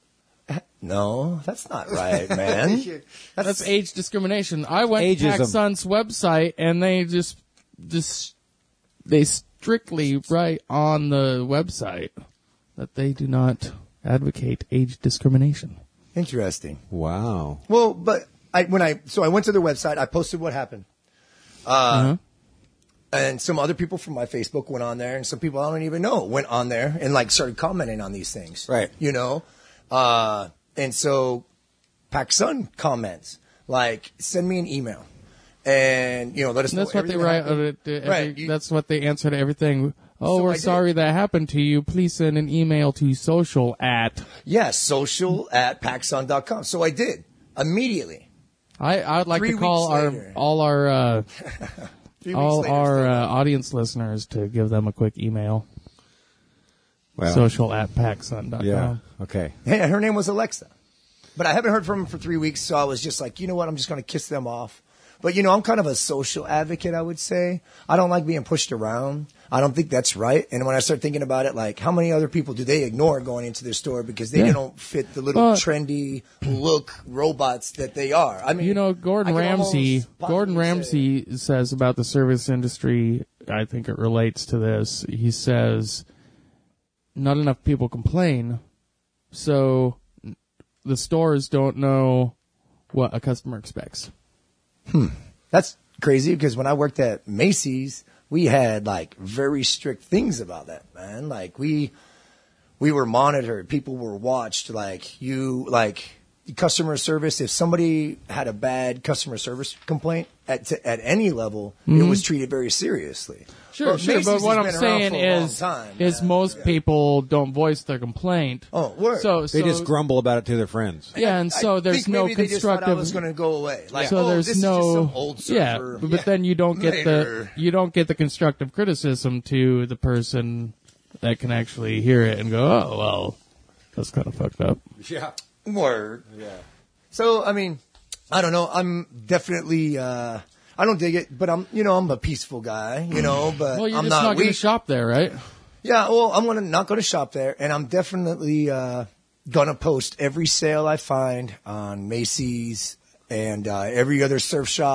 no, that's not right, man. That's age discrimination. I went Ageism. to PacSun's website and they just just they strictly write on the website that they do not advocate age discrimination. Interesting. Wow. Well, but I when I so I went to their website, I posted what happened, uh, Uh-huh. and some other people from my Facebook went on there, and some people I don't even know went on there and like started commenting on these things, Right. You know, uh, and so PacSun comments like, send me an email, and you know, let us know. That's what they everything write. that happened. uh, to every- Right. You- that's what they answer to everything. Oh, So we're I did. sorry that happened to you. Please send an email to social at. Yes, social at PacSun dot com. So I did immediately. I I'd like Three to call weeks our later. all our uh, Three weeks all later, our still- uh, audience listeners to give them a quick email. Well, Social at PacSun dot com. yeah. Okay. Hey, her name was Alexa. But I haven't heard from him for three weeks, so I was just like, you know what, I'm just going to kiss them off. But, you know, I'm kind of a social advocate, I would say. I don't like being pushed around. I don't think that's right. And when I start thinking about it, like, how many other people do they ignore going into their store because they Yeah. don't fit the little Well- trendy look robots that they are? I mean, You know, Gordon I can Ramsay. almost Gordon positively Ramsay says about the service industry. I think it relates to this. He says, not enough people complain, so the stores don't know what a customer expects. That's crazy because when I worked at Macy's, we had like very strict things about that, man. Like we, we were monitored. People were watched. Like you, like customer service. If somebody had a bad customer service complaint at to, at any level, it was treated very seriously. Sure, But sure. Macy's But has what I'm been around saying for a long is, time, is man. most Yeah. people don't voice their complaint. Oh, word. So, They so just grumble about it to their friends. yeah, and so I there's think no maybe they just thought I constructive. was going to go away. Like, so oh, there's this no, is just some old yeah, server. but Yeah. then you don't get Later. the you don't get the constructive criticism to the person that can actually hear it and go, oh well, that's kind of fucked up. Yeah. Word. Yeah. So, I mean, I don't know. I'm definitely, uh, I don't dig it, but I'm, you know, I'm a peaceful guy, you know, but Well, you're I'm just not, not going to weak. shop there, right? Yeah, well, I'm gonna not going to shop there, and I'm definitely uh, gonna post every sale I find on Macy's and uh, every other surf shop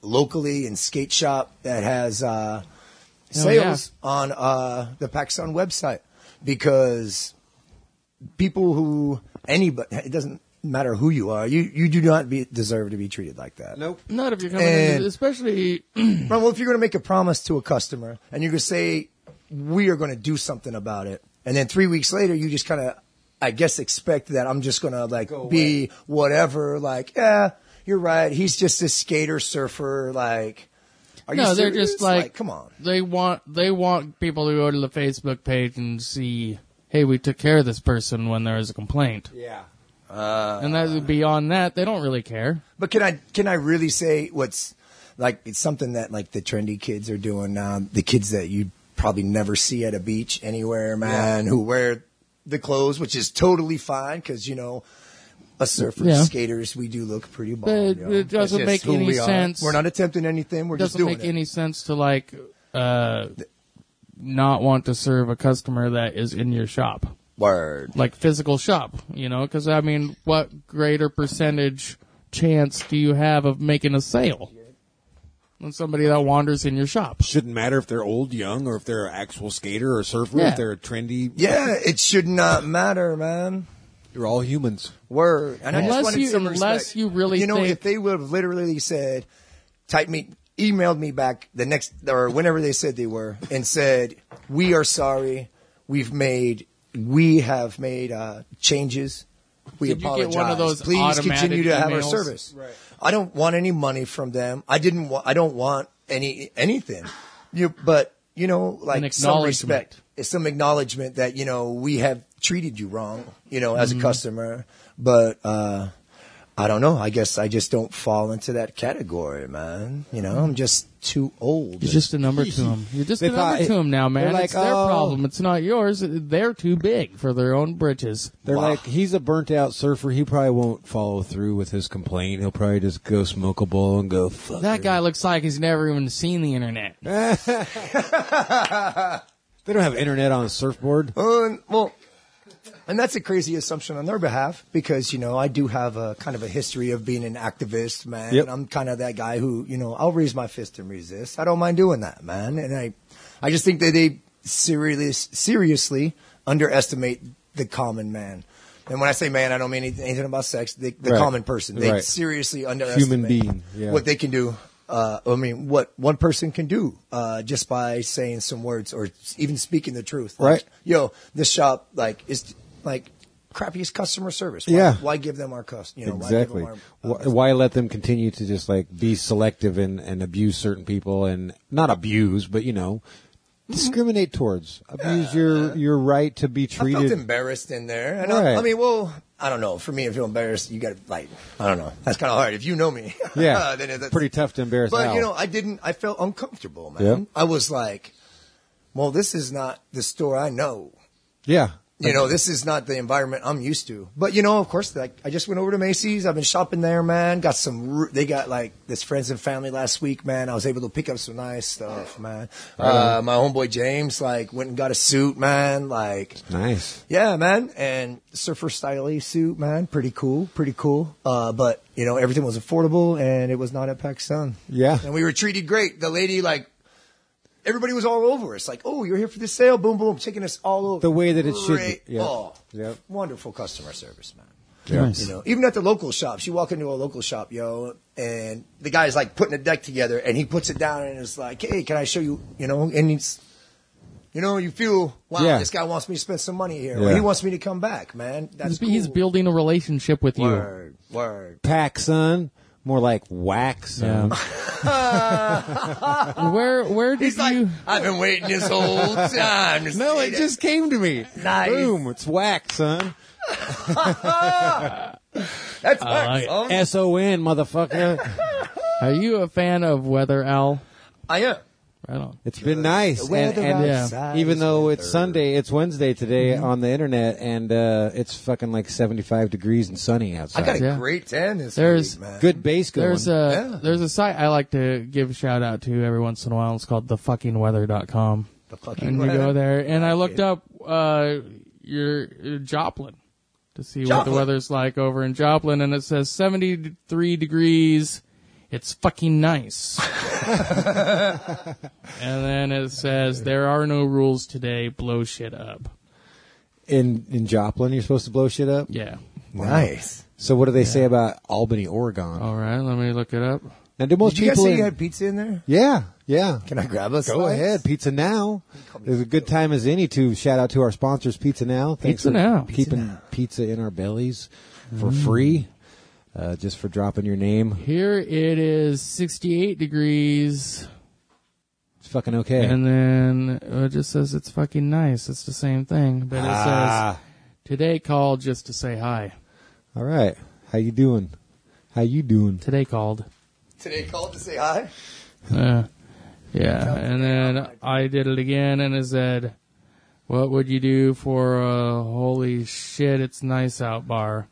locally and skate shop that has uh, Oh, sales on uh, the PacSun website, because people who anybody, it doesn't matter who you are, you you do not be, deserve to be treated like that. Nope. Not if you're coming And- in, especially Well, if you're going to make a promise to a customer and you're going to say, we are going to do something about it, and then three weeks later you just kind of, I guess, expect that I'm just going to like Go be whatever, like, yeah, you're right, he's just a skater surfer, like, are you no, they're serious? just like, come on. They want they want people to go to the Facebook page and see, hey, we took care of this person when there was a complaint, Yeah. and that beyond that, they don't really care. But can I can I really say what's like it's something that like the trendy kids are doing now? The kids that you probably never see at a beach anywhere, man, who wear the clothes, which is totally fine because you know, us surfers, Yeah. skaters, we do look pretty bomb. But yo. it doesn't It's just make who any we are. sense. We're not attempting anything. We're It just doesn't doing make it. any sense to like uh, not want to serve a customer that is in your shop. Word. Like physical shop, you know, because I mean, what greater percentage chance do you have of making a sale than somebody that wanders in your shop? Shouldn't matter if they're old, young, or if they're an actual skater or surfer, Yeah. if they're a trendy. Yeah, it should not matter, man. You're all humans. Word. And I just Unless wanted you- some unless respect. you really you know, think- if they would have literally said, type me, emailed me back the next, or whenever they said they were, and said, we are sorry, we've made, we have made uh, changes. We Did you get apologize. one of those Please automatic continue to have our emails? service. Right. I don't want any money from them. I didn't want. I don't want any anything. You, but you know, like An some acknowledgement. respect. It's some acknowledgement that you know we have treated you wrong. You know, as Mm-hmm. a customer, but. uh I don't know. I guess I just don't fall into that category, man. You know, I'm just too old. You're just a number to them. You're just They a number thought- to them now, man. they're like, It's their oh. problem. It's not yours. They're too big for their own britches. They're Wow. like, he's a burnt out surfer. He probably won't follow through with his complaint. He'll probably just go smoke a bowl and go, fuck That her." guy looks like he's never even seen the internet. They don't have internet on a surfboard. Uh, well, and that's a crazy assumption on their behalf because, you know, I do have a kind of a history of being an activist, man. Yep. And I'm kind of that guy who, you know, I'll raise my fist and resist. I don't mind doing that, man. And I, I just think that they seriously, seriously underestimate the common man. And when I say man, I don't mean anything, anything about sex. The, the Right. common person. They Right. seriously underestimate Human being, yeah. what they can do. Uh, I mean, what one person can do uh, just by saying some words or even speaking the truth. Like, Right. Yo, this shop like is like crappiest customer service. Why, Yeah. Why give them our cost? You know, Exactly. Why, give them our, Why, why let them continue to just like be selective and, and abuse certain people and not abuse, but you know, discriminate towards, abuse your your right to be I felt treated. embarrassed in there, and Right. I, I mean, well, I don't know. For me, to feel embarrassed, you got to like, I don't know. That's kind of hard. If you know me, Yeah, then that's pretty tough to embarrass. But Al. you know, I didn't. I felt uncomfortable, man. Yeah. I was like, well, this is not the store I know. yeah, You know, this is not the environment I'm used to. But you know, of course, like I just went over to Macy's. I've been shopping there, man. Got some. r- They got like this friends and family last week, man. I was able to pick up some nice stuff, man. Uh, my homeboy James like went and got a suit, man. Like, nice. yeah, man. And surfer style suit, man. Pretty cool, pretty cool. Uh, but you know, everything was affordable and it was not at PacSun. Yeah. And we were treated great. The lady like. Everybody was all over us, like, "Oh, you're here for this sale!" Boom, boom, taking us all over. The way that it should be. Great. Yep. Oh, Yep. wonderful customer service, man. Nice. You know, even at the local shops, you walk into a local shop, yo, and the guy's like putting a deck together, and he puts it down, and it's like, "Hey, can I show you?" You know, and he's, you know, you feel, wow, Yeah. this guy wants me to spend some money here, Yeah. or he wants me to come back, man. That's He's, cool. he's building a relationship with you. Word, word. Pack son, more like whack son. Where where did He's like, you? I've been waiting this whole time. to No, say it that." just came to me. Nice. Boom, it's whack, son. That's I like it. whack, son. S O N, motherfucker. Are you a fan of Weather Owl? I am. Right on. It's been nice. The And, weather and outside even is though weather. it's Sunday, it's Wednesday today on the internet, and uh, it's fucking like seventy-five degrees and sunny I outside. got a Yeah. great tan this There's week, man. Good bass going. There's a Yeah. there's a site I like to give a shout out to every once in a while. It's called the fucking weather dot com. The fucking And you weather. go there, and I looked it. up uh, your, your Joplin to see what the Joplin. weather's like over in Joplin, and it says seventy-three degrees it's fucking nice. And then it says, there are no rules today, blow shit up. In in Joplin, you're supposed to blow shit up? Yeah. Nice. So what do they say about Albany, Oregon? All right, let me look it up. Now, do most Did you guys people say in- you had pizza in there? Yeah, yeah. Can I grab us? Go ahead, Pizza Now. There's a good time as any to shout out to our sponsors, Pizza Now. Thanks Pizza for Now. keeping pizza in our bellies for free, uh, just for dropping your name. Here it is sixty-eight degrees, It's fucking okay. and then it just says it's fucking nice. It's the same thing, but it Ah. says, today called just to say hi. All right, how you doing? How you doing? Today called. Today called to say hi. Uh, yeah, and then I did it again, and it said, what would you do for a holy shit, it's nice out bar?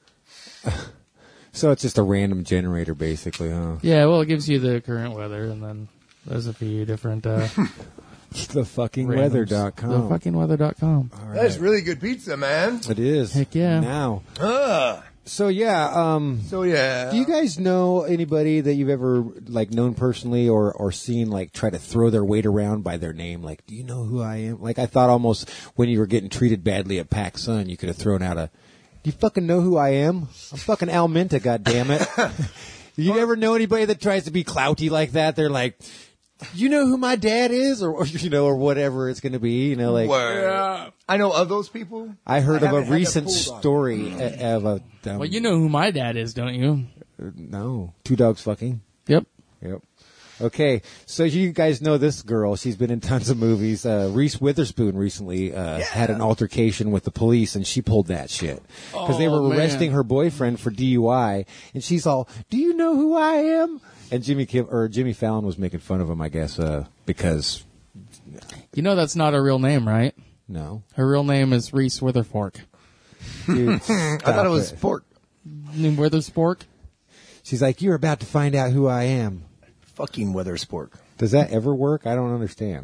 So it's just a random generator, basically, huh? Yeah, well, it gives you the current weather, and then there's a few different uh, The fucking randoms. weather dot com. The fucking weather dot com. That is really good pizza, man. It is. Heck yeah. Now. Uh, So yeah, um, so yeah. do you guys know anybody that you've ever like known personally or or seen like try to throw their weight around by their name? Like, do you know who I am? Like, I thought almost when you were getting treated badly at Pac Sun, you could have thrown out a, "Do you fucking know who I am? I'm fucking Al Minta, goddammit." You ever know anybody that tries to be clouty like that? They're like, "You know who my dad is," or, or you know, or whatever it's going to be. You know, like Word. I know of those people. I heard I of a haven't had that recent pulled on. story uh, of a um, Well, you know who my dad is, don't you? no two dogs fucking. Yep. Yep. Okay, so you guys know this girl. She's been in tons of movies. Uh, Reese Witherspoon recently uh, had an altercation with the police, and she pulled that shit because they Oh, were man. arresting her boyfriend for D U I, and she's all, "Do you know who I am?" And Jimmy Kim or Jimmy Fallon was making fun of him, I guess, uh, because You know that's not her real name, right? no, Her real name is Reese Witherfork. dude, I thought stop it was it. pork. Witherspork? She's like, "You're about to find out who I am." Fucking weather spork. Does that ever work? I don't understand.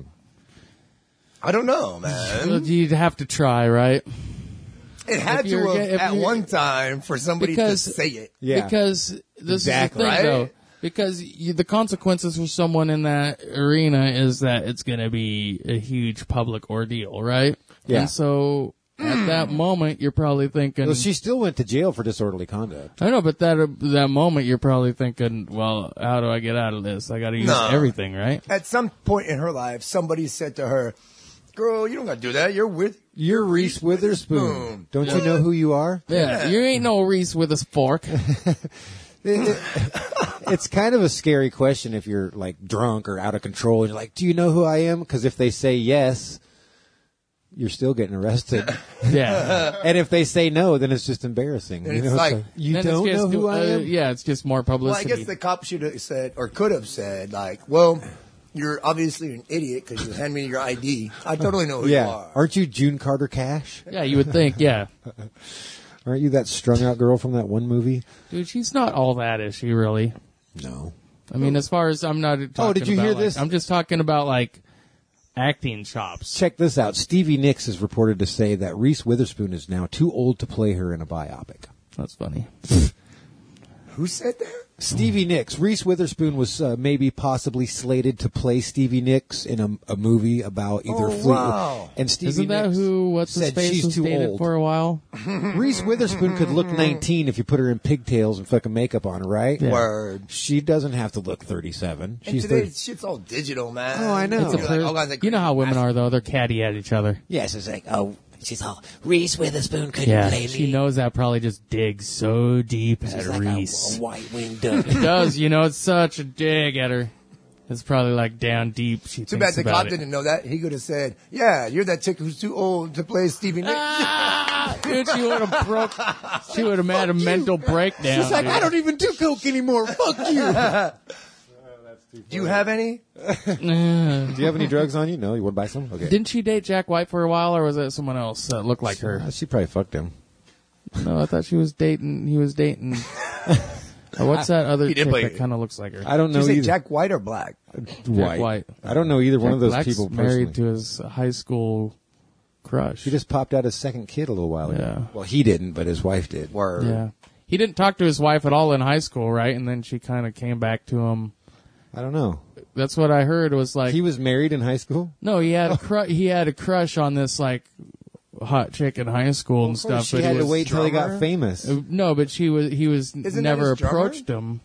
I don't know, man. You'd have to try, right? It had If to you're have get- if at you're- one time for somebody Because- to say it. Yeah. Because this Exactly. is the thing, Right? though. Because you, the consequences for someone in that arena is that it's going to be a huge public ordeal, right? Yeah. And so at that moment, you're probably thinking, Well, she still went to jail for disorderly conduct. I know, but that that moment, you're probably thinking, well, how do I get out of this? I got to use No. everything, right? At some point in her life, somebody said to her, "Girl, you don't got to do that. You're with." You're Reese Witherspoon. Witherspoon. Don't you know who you are? Yeah, you ain't no Reese with a fork. It- it- it's kind of a scary question if you're like drunk or out of control and you're like, "Do you know who I am?" Because if they say yes, you're still getting arrested. Yeah. And if they say no, then it's just embarrassing. And you it's know, like- you Then it's don't just, know who I uh, am. Yeah, it's just more Well, I publicity. guess the cop should have said, or could have said, like, "Well, you're obviously an idiot because you hand me your I D. I totally know who you Yeah, are." aren't you June Carter Cash? yeah, you would think, yeah. Aren't you that strung out girl from that one movie? Dude, she's not all that, is she really? No. I mean, as far as I'm not talking Oh, did you about, hear like- this? I'm just talking about like acting chops. Check this out. Stevie Nicks is reported to say that Reese Witherspoon is now too old to play her in a biopic. That's funny. Who said that? Stevie Nicks. Reese Witherspoon was uh, maybe possibly slated to play Stevie Nicks in a, a movie about either Oh, Fleetwood. wow. And Stevie Isn't that Nicks who what's his said face she's was too dated old. for a while? Reese Witherspoon could look nineteen if you put her in pigtails and fucking makeup on her, right? Yeah. Word. She doesn't have to look thirty-seven. And She's today, thirty. shit's all digital, man. Oh, I know. It's a You're per- like, all kinds of you know how crazy women are though; they're catty at each other. Yes, it's like, oh, she's all, Reese Witherspoon couldn't Yeah, play me. she knows that probably just digs so deep at She's like a, Reese. a white-winged dove. It does, you know, it's such a dig at her. It's probably like down deep. She Too thinks bad the about cop it. didn't know that. He could have said, "Yeah, you're that chick who's too old to play Stevie Nicks." Ah, dude, she would have broke. She would have had a mental breakdown. She's like, dude. I don't even do coke anymore. Fuck you. Do you have any? Do you have any drugs on you? No, you want to buy some? Okay. Didn't she date Jack White for a while, or was it someone else that looked like her? Uh, she probably fucked him. No, I thought she was dating. He was dating. Or what's that other He did chick play- that kind of looks like her? I don't Did know you say either. Jack White or Black? White. White. I don't know either one of those Black's people married personally. to his high school crush. He just popped out his second kid a little while ago. Yeah. Well, he didn't, but his wife did. Word. yeah. He didn't talk to his wife at all in high school, right? And then she kind of came back to him. I don't know. That's what I heard was like. He was married in high school? No, he had a cru- he had a crush on this like hot chick in high school and stuff. She but had he to was, wait till he got drummer? famous. uh, No, but she was he was Isn't that never his drummer? approached him.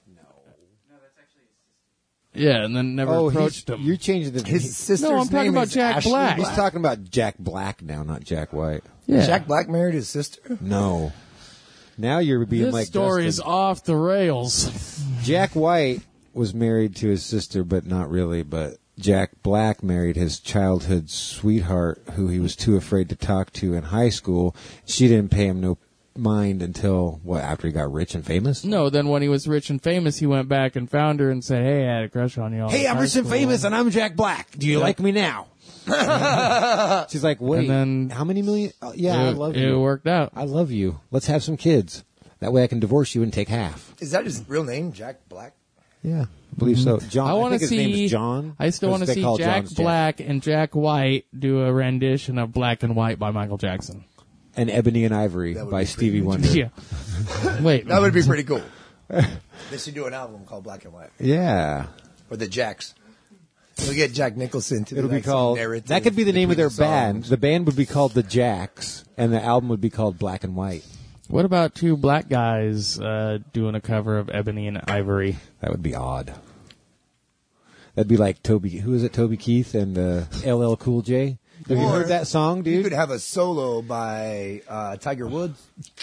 Yeah, and then never Oh, approached he's, him. you're changing the. His sister's No, I'm talking name about is Jack Ashley Black. He's talking about Jack Black now, not Jack White. yeah. Jack Black married his sister? No. Now you're being This like story is Dustin. off the rails. Jack White was married to his sister, but not really. But Jack Black married his childhood sweetheart, who he was too afraid to talk to in high school. She didn't pay him no mind until, what, after he got rich and famous? No, then when he was rich and famous, he went back and found her and said, "Hey, I had a crush on you." all Hey, in I'm high rich and school." famous, and I'm Jack Black. Do you Yep. like me now? She's like, wait, And then how many million? Oh, yeah, it, I love it you. worked out. I love you. Let's have some kids. That way I can divorce you and take half. Is that his real name, Jack Black? Yeah, I believe so. John. I want think to his name see. is John. I still want to They see call Jack John's Jack. Black and Jack White do a rendition of "Black and White" by Michael Jackson. And Ebony and Ivory That would by be Stevie pretty Wonder. Yeah. Wait. That would be pretty cool. They should do an album called Black and White. Yeah. Or the Jacks. We'll get Jack Nicholson to It'll do be like some called. narrative That could be the name of their between the band. songs. The band would be called the Jacks, and the album would be called Black and White. What about two black guys uh, doing a cover of Ebony and Ivory? That would be odd. That'd be like Toby. Who is it? Toby Keith and uh, L L Cool J. Have you Or heard that song, You dude? could have a solo by uh, Tiger Woods.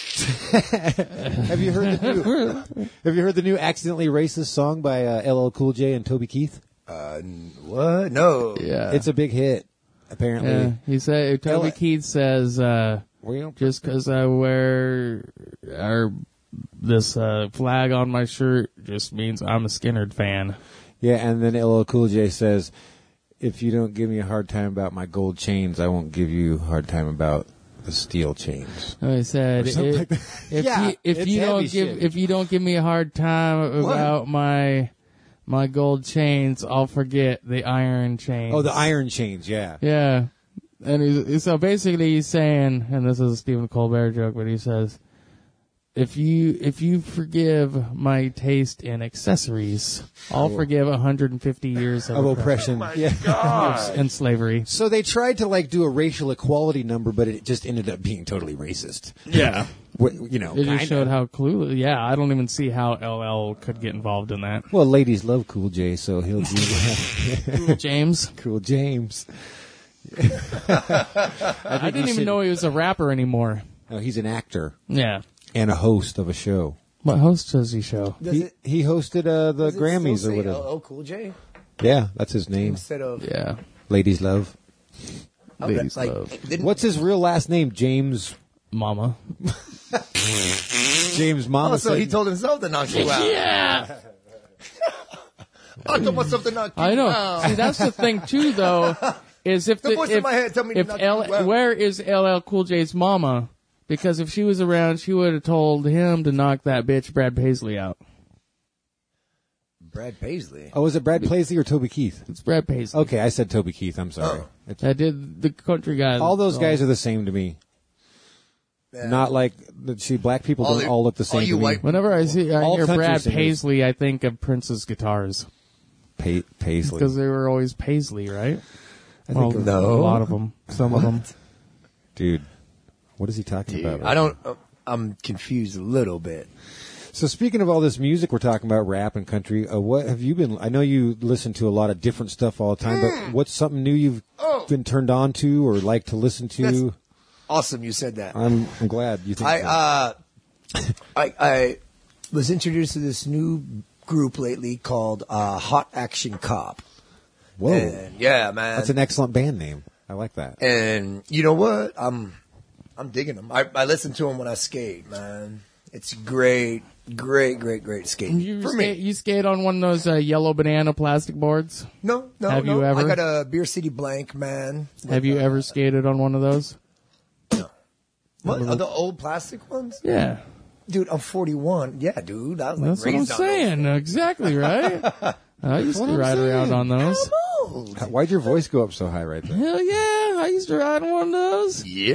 Have you heard the new? Have you heard the new "Accidentally Racist" song by uh, L L Cool J and Toby Keith? Uh, n- what? No. Yeah. It's a big hit, apparently. Yeah. He said, Toby L- Keith says, uh, Well, just because I wear or this uh, flag on my shirt just means I'm a Skinnerd fan. yeah, and then L L Cool J says, "If you don't give me a hard time about my gold chains, I won't give you a hard time about the steel chains." Oh, he said, Or something if, like that. if Yeah, you, if it's you heavy don't give shit. if you don't give me a hard time about my my gold chains, I'll forget the iron chains. Oh, the iron chains, yeah. Yeah. And he's, so basically he's saying, and this is a Stephen Colbert joke, but he says, if you if you forgive my taste in accessories, I'll forgive one hundred fifty years of, Of oppression. yeah. and slavery. So they tried to like do a racial equality number, but it just ended up being totally racist. Yeah. What, you know, It just kinda. showed how clueless. Yeah, I don't even see how L L could get involved in that. Well, ladies love Cool J, so he'll do Cool James. Cool James. I didn't even know he was a rapper anymore. No, he's an actor Yeah. and a host of a show. What host does he show? Does He, it, he hosted uh, the does it Grammys still or say whatever. L L Cool J Yeah, that's his name. instead of Yeah. Ladies love. okay, Ladies like, love. didn't- What's his real last name? James. Mama. James Mama. Oh, so said- he told himself to knock you out. Yeah. I told myself to knock you I know. out. See, that's the thing too, though, is if The the, voice in if, my head tell me to if knock L, you out. where is L L Cool J's mama? Because if she was around, she would have told him to knock that bitch Brad Paisley out. Brad Paisley. Oh, was it Brad Paisley or Toby Keith? It's Brad Paisley. Okay, I said Toby Keith. I'm sorry. Oh. It's- I did the country guy. all those guys are the same to me. Yeah. Not like see, black people All don't the- all look the all same you to me. white- Whenever I see I All hear country Brad singers. Paisley, I think of Prince's guitars Pa- Paisley. because they were always Paisley, right? I Well, think No. a lot of them. Some of them. Dude, what is he talking Dude, about? I don't. Uh, I'm confused a little bit. So speaking of all this music we're talking about, rap and country, uh, what have you been? I know you listen to a lot of different stuff all the time, but what's something new you've Oh. been turned on to or like to listen to? That's- Awesome, you said that. I'm, I'm glad you think. I so. uh, I I was introduced to this new group lately called uh, Hot Action Cop. Whoa, And, yeah, man. that's an excellent band name. I like that. And you know what? I'm I'm digging them. I, I listen to them when I skate, man. It's great, great, great, great skating You for skate, me. you skate on one of those uh, yellow banana plastic boards? No, no, Have no. you ever? I got a Beer City Blank, man. Have you With, uh, ever skated on one of those? What? Are the old plastic ones? Yeah. Dude, I'm forty-one. Yeah, dude. I was like That's what I'm raised on those. saying. Exactly, right? I used what to I'm ride around saying. on those. Oh, Why'd your voice go up so high right there? Hell yeah. I used to ride on one of those. yeah.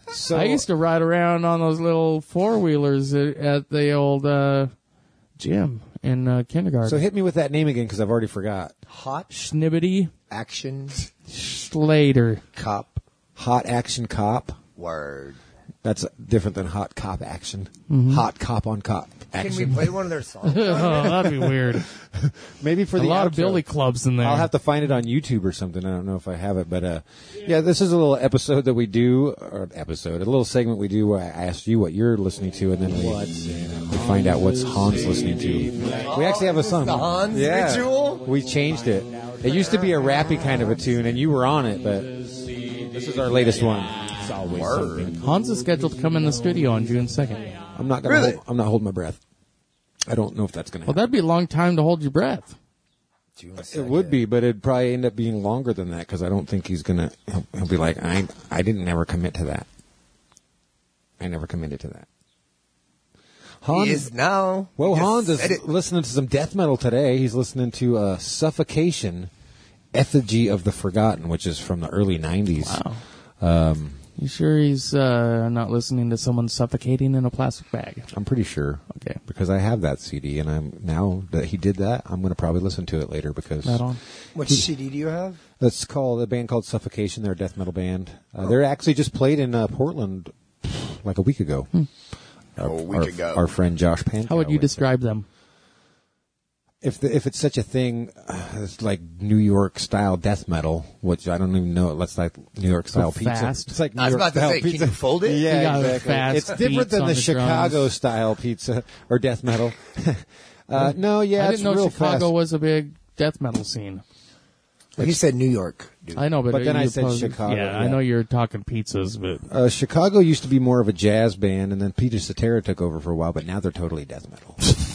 So I used to ride around on those little four wheelers at, at the old uh, gym in uh, kindergarten. So hit me with that name again because I've already forgot. Hot Schnibbity action Slater. cop. Hot action cop. Word. That's different than hot cop action. Mm-hmm. Hot cop on cop action. Can we play one of their songs? Oh, that'd be weird. Maybe for A the lot of outro. billy clubs in there. I'll have to find it on YouTube or something. I don't know if I have it, but uh, yeah, this is a little episode that we do, or episode, a little segment we do where I ask you what you're listening to, and then we, we find out what's Hans listening to. We actually have a song. The Hans yeah, ritual? We changed it. It used to be a rappy kind of a tune, and you were on it, but this is our latest one. It's always something. Hans is scheduled to come in the studio on June second. I'm not gonna. Really? Hold, I'm not holding my breath. I don't know if that's gonna Well, happen. that'd be a long time to hold your breath. It would be, but it'd probably end up being longer than that because I don't think he's gonna. He'll, he'll be like, I, I didn't never commit to that. I never committed to that. Hans He is now. Well, He just Hans said is it. listening to some death metal today. He's listening to uh, Suffocation, Effigy of the Forgotten, which is from the early nineties. Wow. Um, You sure he's uh, not listening to someone suffocating in a plastic bag? I'm pretty sure. Okay. Because I have that C D, and I'm now that he did that, I'm going to probably listen to it later because Right on. What C D do you have? that's called a band called Suffocation. They're a death metal band. Uh, They're actually just played in uh, Portland like a week ago. Hmm. Our, A week our, ago. Our friend Josh Pankow. How would you went there. describe them? If the, if it's such a thing, uh, it's like New York style death metal, which I don't even know. It's like New York style So pizza. fast. It's like New I was York about to style say, can pizza. you fold it? Yeah, You got exactly. fast It's different beats than on the, the Chicago drums. style pizza or death metal. uh, no, yeah, I it's didn't know real Chicago fast. was a big death metal scene. Well, he said New York, dude. I know, but, But then you I said opposed- Chicago, Yeah, yeah. I know you're talking pizzas, but Uh, Chicago used to be more of a jazz band, and then Peter Cetera took over for a while, but now they're totally death metal.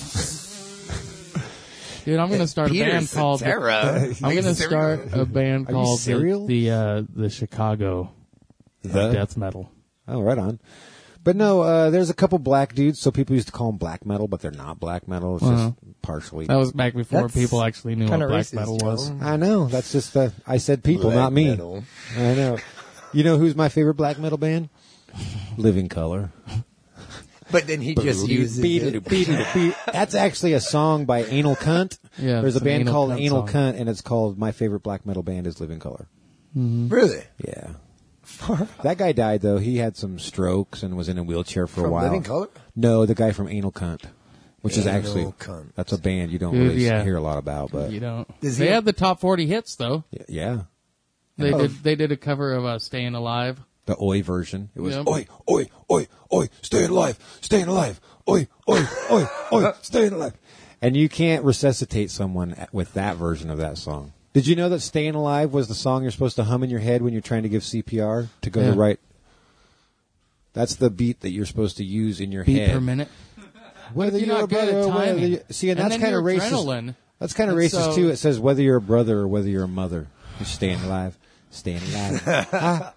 dude, I'm going to start Peter a band called. Cetera. I'm going to Makes cereal. start a band Are you called the, cereal? the uh, the Chicago The? death metal. Oh, right on. But no, uh, there's a couple black dudes, so people used to call them black metal, but they're not black metal. It's Uh-huh. just partially. That was back before That's people actually knew what kinda black racist, metal Joe. was. I know. That's just uh, I said people, Black not me. metal. I know. You know who's my favorite black metal band? Living Color. But then he just uses it. That's actually a song by Anal Cunt. Yeah, There's a it's an band Anal called Cunt Anal song. Cunt, and it's called My Favorite Black Metal Band is Living Color. Really? Yeah. That guy died, though. He had some strokes and was in a wheelchair for a From while. Living Colour? No, the guy from Anal Cunt, which is Anal actually Cunt. that's a band you don't Dude, really yeah. hear a lot about, but You don't. Does They he- had the top forty hits though. yeah, They Oh. did. They did a cover of uh, "Staying Alive." the Oi version. It was Yep. Oi, Oi, Oi, Oi, staying alive, staying alive, Oi, Oi, Oi, Oi, staying alive. And you can't resuscitate someone with that version of that song. Did you know that "Staying Alive" was the song you're supposed to hum in your head when you're trying to give C P R to go Yeah. to right? That's the beat that you're supposed to use in your Beat head. per minute. Whether You're you're, not a good at brother or whether timing. you, see, and, And that's then kind of your racist. adrenaline. That's kind of And racist so- too. It says whether you're a brother or whether you're a mother. You're staying alive, staying alive.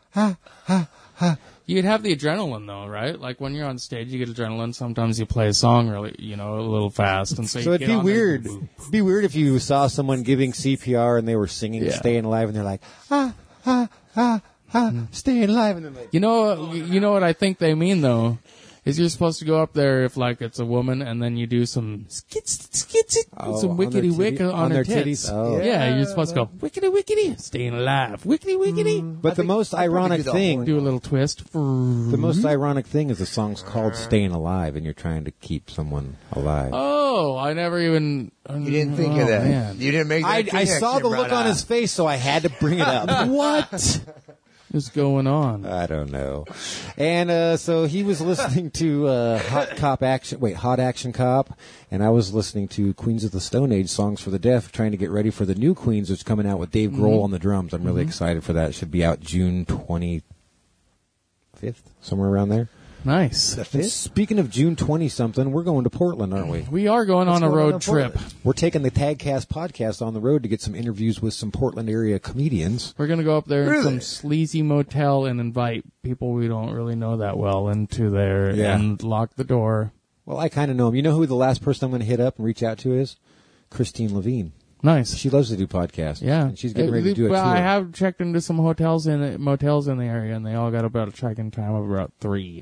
You'd have the adrenaline though, right? Like when you're on stage, you get adrenaline. Sometimes you play a song really, you know, a little fast, and so, So you it'd get be on there, weird. boom, boom. It'd be weird if you saw someone giving C P R and they were singing Yeah. "Staying Alive" and they're like, ah, ah, ah, ah, staying alive, and then like, You know, you know what I think they mean though, is you're supposed to go up there if like it's a woman, and then you do some skits, skits, Oh, some on their wickety wick titty- on, on her their tits. titties? Oh. Yeah, you're supposed to go wickety wickety, staying alive, wickety wickety. But the most I'd probably ironic do the thing, horn. Do a little twist. the most ironic thing is the song's called "Staying Alive" and you're trying to keep someone alive. Oh, I never even. You didn't think oh, of that. Man. You didn't make that I, I connection, saw the look brother. on his face, so I had to bring it up. What is going on? I don't know. And uh, so he was listening to uh, Hot Cop Action. Wait, Hot Action Cop, and I was listening to Queens of the Stone Age, Songs for the Deaf, trying to get ready for the new Queens, which is coming out with Dave Grohl Mm-hmm. on the drums. I'm really excited for that. It should be out June twenty-fifth, somewhere around there. Nice. The And fifth? speaking of June twenty something, we're going to Portland, aren't we? We are going on a going road on trip. Portland? We're taking the Tagcast podcast on the road to get some interviews with some Portland area comedians. We're going to go up there in Really? some sleazy motel and invite people we don't really know that well into there Yeah. and lock the door. Well, I kind of know him. You know who the last person I'm going to hit up and reach out to is? Christine Levine. Nice. She loves to do podcasts. Yeah. And she's getting Uh, ready to do a well, tour. I have checked into some hotels in the, motels in the area, and they all got about a check-in time of about three.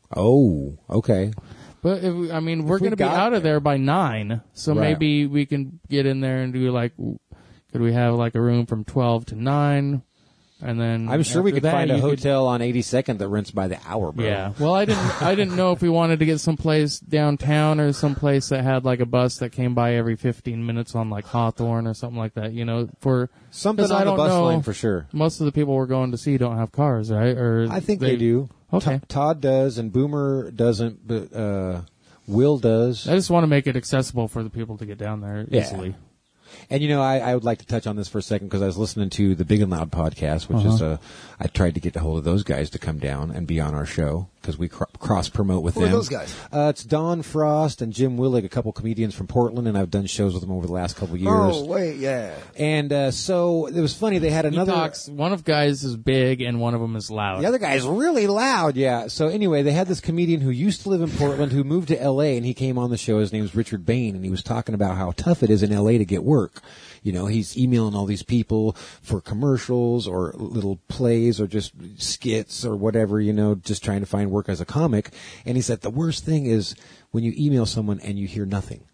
Oh, okay. But if we, I mean, we're we going to be got out of there by nine, so Right. maybe we can get in there and do like, could we have like a room from twelve to nine, and then I'm sure we after could that, find a you could- hotel on eighty-second that rents by the hour, bro. Yeah. Well, I didn't. I didn't know if we wanted to get someplace downtown or someplace that had like a bus that came by every fifteen minutes on like Hawthorne or something like that. You know, for Something 'cause on I the don't bus know, line for sure. Most of the people we're going to see don't have cars, right? Or I think they, do. Okay. T- Todd does, and Boomer doesn't, but uh, Will does. I just want to make it accessible for the people to get down there Yeah. easily. And, you know, I, I would like to touch on this for a second because I was listening to the Big and Loud podcast, which is Uh-huh. a, I tried to get a hold of those guys to come down and be on our show because we cr- cross-promote with Who them. are those guys? Uh, it's Don Frost and Jim Willig, a couple comedians from Portland, and I've done shows with them over the last couple years. Oh, wait, yeah. And uh, so it was funny. They had He another. talks. One of guys is big and one of them is loud. The other guy's really loud, yeah. So anyway, they had this comedian who used to live in Portland who moved to L A, and he came on the show. His name's Richard Bain, and he was talking about how tough it is in L A to get work. You know, he's emailing all these people for commercials or little plays or just skits or whatever, you know, just trying to find work as a comic. And he said the worst thing is when you email someone and you hear nothing.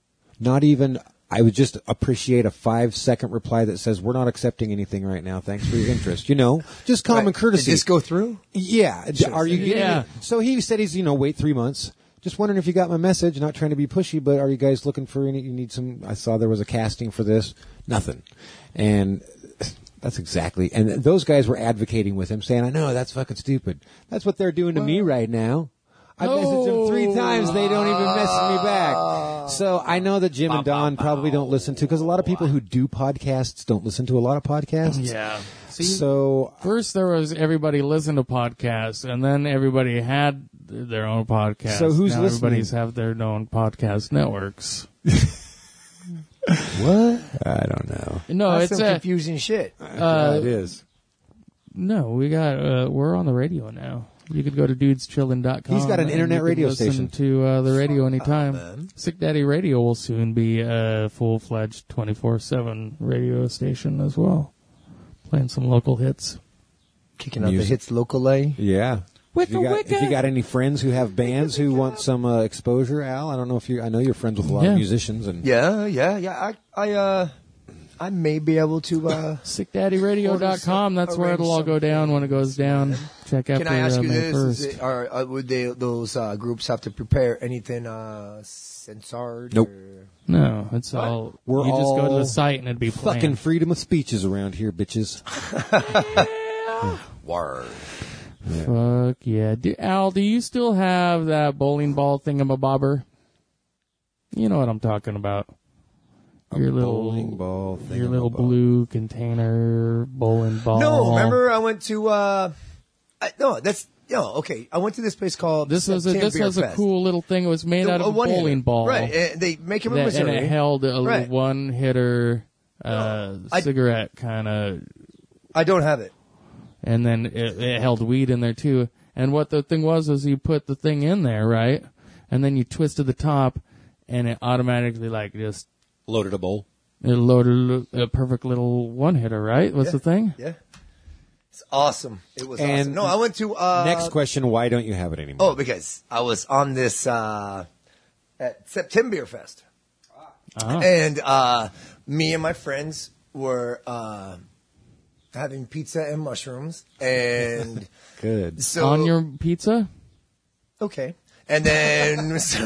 Not even, I would just appreciate a five second reply that says, we're not accepting anything right now. Thanks for your interest. You know, just common Right. courtesy. Did this go through? Yeah. Are you getting Yeah. it? So he said he's, you know, wait three months. Just wondering if you got my message. Not trying to be pushy, but are you guys looking for any, you need some, I saw there was a casting for this. Nothing. And that's exactly, and those guys were advocating with him saying, I know, that's fucking stupid. That's what they're doing to me right now. I messaged them three times. They don't even message me back. So I know that Jim and Don probably don't listen to, because a lot of people who do podcasts don't listen to a lot of podcasts. Yeah. See, So first there was everybody listened to podcasts, and then everybody had their own podcast. So who's now listening? Everybody's have their own podcast networks. what? I don't know. No, That's it's some a confusing shit. Yeah, it is. no. We got uh, we're on the radio now. You could go to dudes chillin dot com. He's got an and internet you can radio listen station. to uh, the radio anytime. man. Sick Daddy Radio will soon be a full fledged twenty-four seven radio station as well, playing some local hits. Kicking out the Music. hits locally. Yeah. If you, Wicca, got, wicca. if you got any friends who have bands who want some uh, exposure, Al, I don't know if you. I know you're friends with a lot Yeah. of musicians, and Yeah, yeah, yeah. I, I, uh, I may be able to. Uh, sick daddy radio dot com. That's where it'll all go down when it goes down. Check after can I ask uh, you May this? Is first. it, are, uh, would they those uh, groups have to prepare anything uh, censored? Nope. Or? No, it's all. We're you just go to all the site and it'd be playing. fucking freedom of speeches around here, bitches. Word. Fuck yeah, do, Al. Do you still have that bowling ball thingamabobber? You know what I'm talking about. Your little bowling ball thing. your little blue container bowling ball. No, remember I went to. Uh, I, no, that's no. Okay, I went to this place called. This was a, this September was a Fest. cool little thing. It was made The- out of a one-hitter. bowling ball. Right? And they make them in That, and Missouri. it held a Right. one hitter uh, I- cigarette kind of, I don't have it. and then it, it held weed in there too. And what the thing was is you put the thing in there, right, and then you twisted the top, and it automatically like just Loaded a bowl. it loaded a perfect little one hitter, right? What's Yeah. the thing? Yeah, it's awesome. It was And awesome. No, I went to. Uh, Next question: why don't you have it anymore? Oh, because I was on this uh, at September Fest, Oh. and uh, me and my friends were uh, having pizza and mushrooms, and Good. so On your pizza? okay, and then so,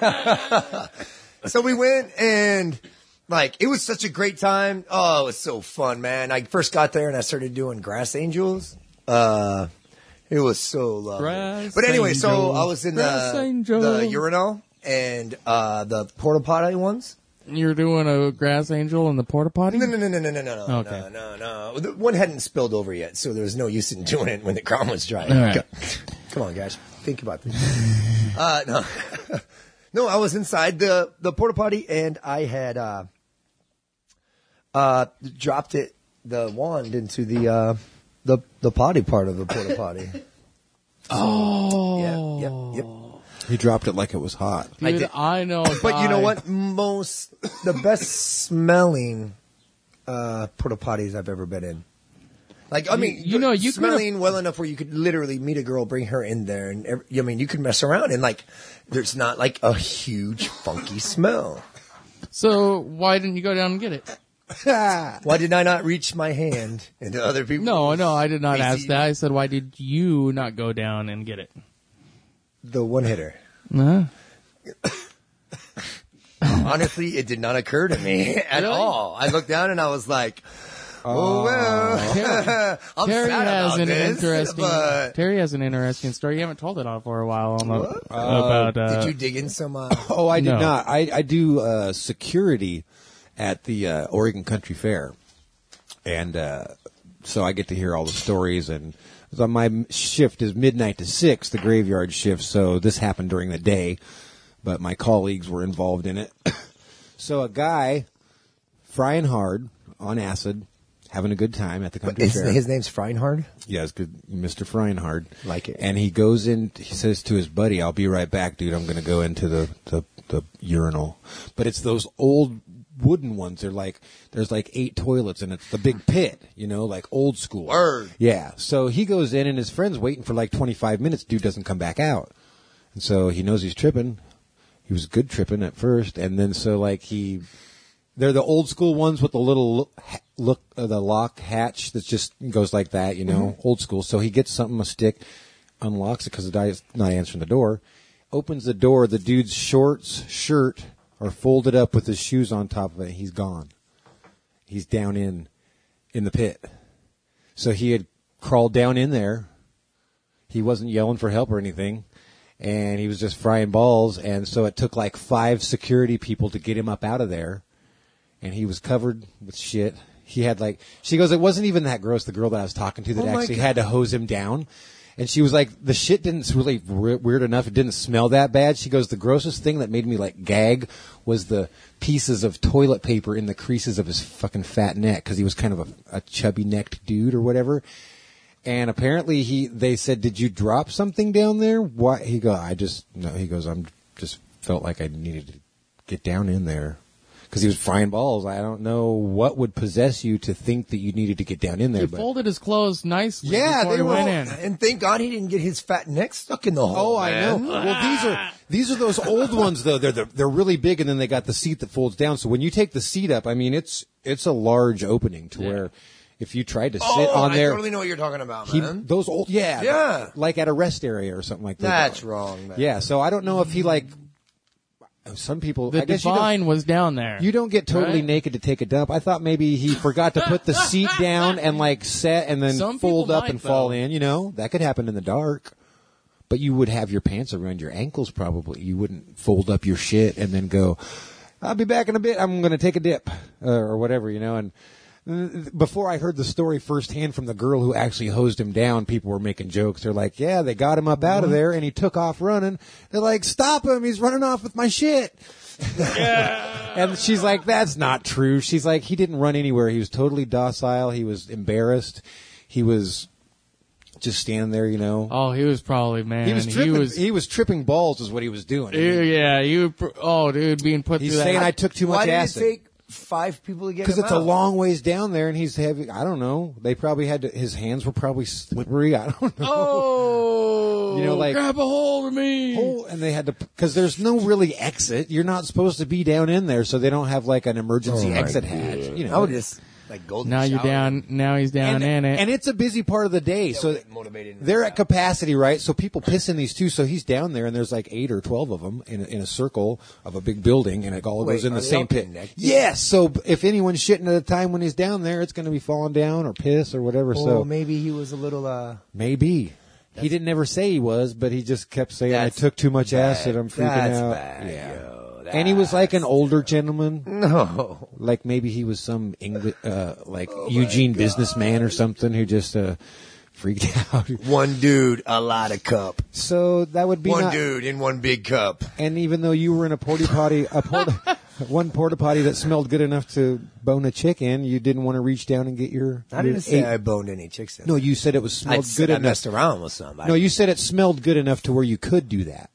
so we went and. Like, it was such a great time. Oh, it was so fun, man. I first got there and I started doing Grass Angels. Uh, it was so lovely. Grass but anyway, so Angel. I was in Grass the, Angel. the urinal and uh, the porta potty ones. You're doing a grass angel in the porta potty? No, no, no, no, no, no, no, Okay. no, no, no. The one hadn't spilled over yet, so there was no use in doing it when the ground was dry. All right. Come on, guys. Think about this. uh, no. No, I was inside the, the porta potty and I had, uh, uh, dropped it, the wand into the, uh, the, the potty part of the porta potty. Oh. Yeah, yep, yep. He dropped it like it was hot. Dude, I did- I know. a But you know guy- what? Most the best smelling uh, porta potties I've ever been in. Like I mean, you know, you could've- smelling well enough where you could literally meet a girl, bring her in there, and every, I mean, you could mess around and like, there's not like a huge funky smell. So why didn't you go down and get it? Why did I not reach my hand into other people? No, no, I did not Crazy. ask that. I said, why did you not go down and get it? The one hitter. Uh-huh. Honestly, it did not occur to me at Really? all. I looked down and I was like, "Oh well." Terry, I'm Terry sad has about an this, interesting. but- Terry has an interesting story. You haven't told it on for a while. On the, What? about uh, Did you dig in some? Uh, Oh, I did No. not. I, I do uh, security at the uh, Oregon Country Fair, and uh, so I get to hear all the stories. And so my m- shift is midnight to six, the graveyard shift. So this happened during the day, but my colleagues were involved in it. So a guy frying hard on acid, having a good time at the country his, fair. his name's Freinhard. Yeah, it's good, Mister Freinhard. Like it. And he goes in. He says to his buddy, "I'll be right back, dude. I'm going to go into the, the the urinal." But it's those old wooden ones. They're like there's like eight toilets, and it's the big pit. You know, like old school. Word. Yeah. So he goes in, and his friend's waiting for like twenty-five minutes. Dude doesn't come back out, and so he knows he's tripping. He was good tripping at first, and then so like he. They're the old school ones with the little look, look uh, the lock hatch that just goes like that, you know, old school. So he gets something, a stick, unlocks it because the guy's not answering the door, opens the door. The dude's shorts, shirt are folded up with his shoes on top of it. He's gone. He's down in, in the pit. So he had crawled down in there. He wasn't yelling for help or anything. And he was just frying balls. And so it took like five security people to get him up out of there. And he was covered with shit. He had like, she goes, it wasn't even that gross, the girl that I was talking to that Oh my actually God. had to hose him down. And she was like, the shit didn't really re- weird enough. It didn't smell that bad. She goes, the grossest thing that made me like gag was the pieces of toilet paper in the creases of his fucking fat neck. Cause he was kind of a, a chubby necked dude or whatever. And apparently he, they said, did you drop something down there? Why? He go, I just, no, he goes, I'm just felt like I needed to get down in there. Because he was frying balls. I don't know what would possess you to think that you needed to get down in there. he But folded his clothes nicely Yeah, before they he were went all- in. And thank God he didn't get his fat neck stuck in the hole. oh, I know. man. Well, these are these are those old ones though. They're the, they're really big, and then they got the seat that folds down. So when you take the seat up, I mean, it's it's a large opening to where if you tried to sit Oh, on I there, totally know what you're talking about, he, man. those old yeah Yeah. like at a rest area or something like that. That's wrong, man. Yeah. So I don't know if he like some people. The I guess you don't- divine was down there. You don't get totally Right? naked to take a dump. I thought maybe he forgot to put the seat down and like set and then Some fold people up might, and fall though. in. You know, that could happen in the dark. But you would have your pants around your ankles probably. You wouldn't fold up your shit and then go, I'll be back in a bit. I'm going to take a dip uh, or whatever, you know. And uh, before I heard the story firsthand from the girl who actually hosed him down, people were making jokes. They're like, yeah, they got him up out of there and he took off running. They're like, stop him. He's running off with my shit. And she's like, that's not true. She's like, he didn't run anywhere. He was totally docile. He was embarrassed. He was just standing there, you know. Oh, he was probably man. he was tripping. He He was. was, tripping balls, is what he was doing. Yeah, you. pr- Oh, dude, being put He's through saying that. I took too Why much did acid. it take five people to get him Because it's a out? long ways down there, and he's heavy. I don't know. They probably had to. His hands were probably slippery. I don't know. Oh, You know, like- grab a hold of me. Oh, and they had to because there's no really exit. You're not supposed to be down in there, so they don't have like an emergency Oh, my exit hatch. You know, I would just like golden Now you're shower. down. Now he's down and, in it. and it's a busy part of the day, so get motivated in they're the at capacity, right? So people piss in these too. So he's down there, and there's like eight or twelve of them in a, in a circle of a big building, and it all Wait, goes in are the they same all pit. connected? Yes. So if anyone's shitting at a time when he's down there, it's going to be falling down or piss or whatever. Oh, so maybe he was a little. uh maybe. He didn't ever say he was, but he just kept saying, "I That's took too much bad. acid. I'm freaking That's out." bad, yeah, yo. and he was like an That's older gentleman. No. Like maybe he was some English, uh, like Oh Eugene businessman or something who just uh, freaked out. One dude, a lot of cup. So that would be One not, dude in one big cup. And even though you were in a porta potty, a porta, one porta potty that smelled good enough to bone a chick in, you didn't want to reach down and get your. I your didn't say eight- I boned any chicks. In No, you said it was I smelled said good I enough. messed around with some. No, you said it smelled good enough to where you could do that.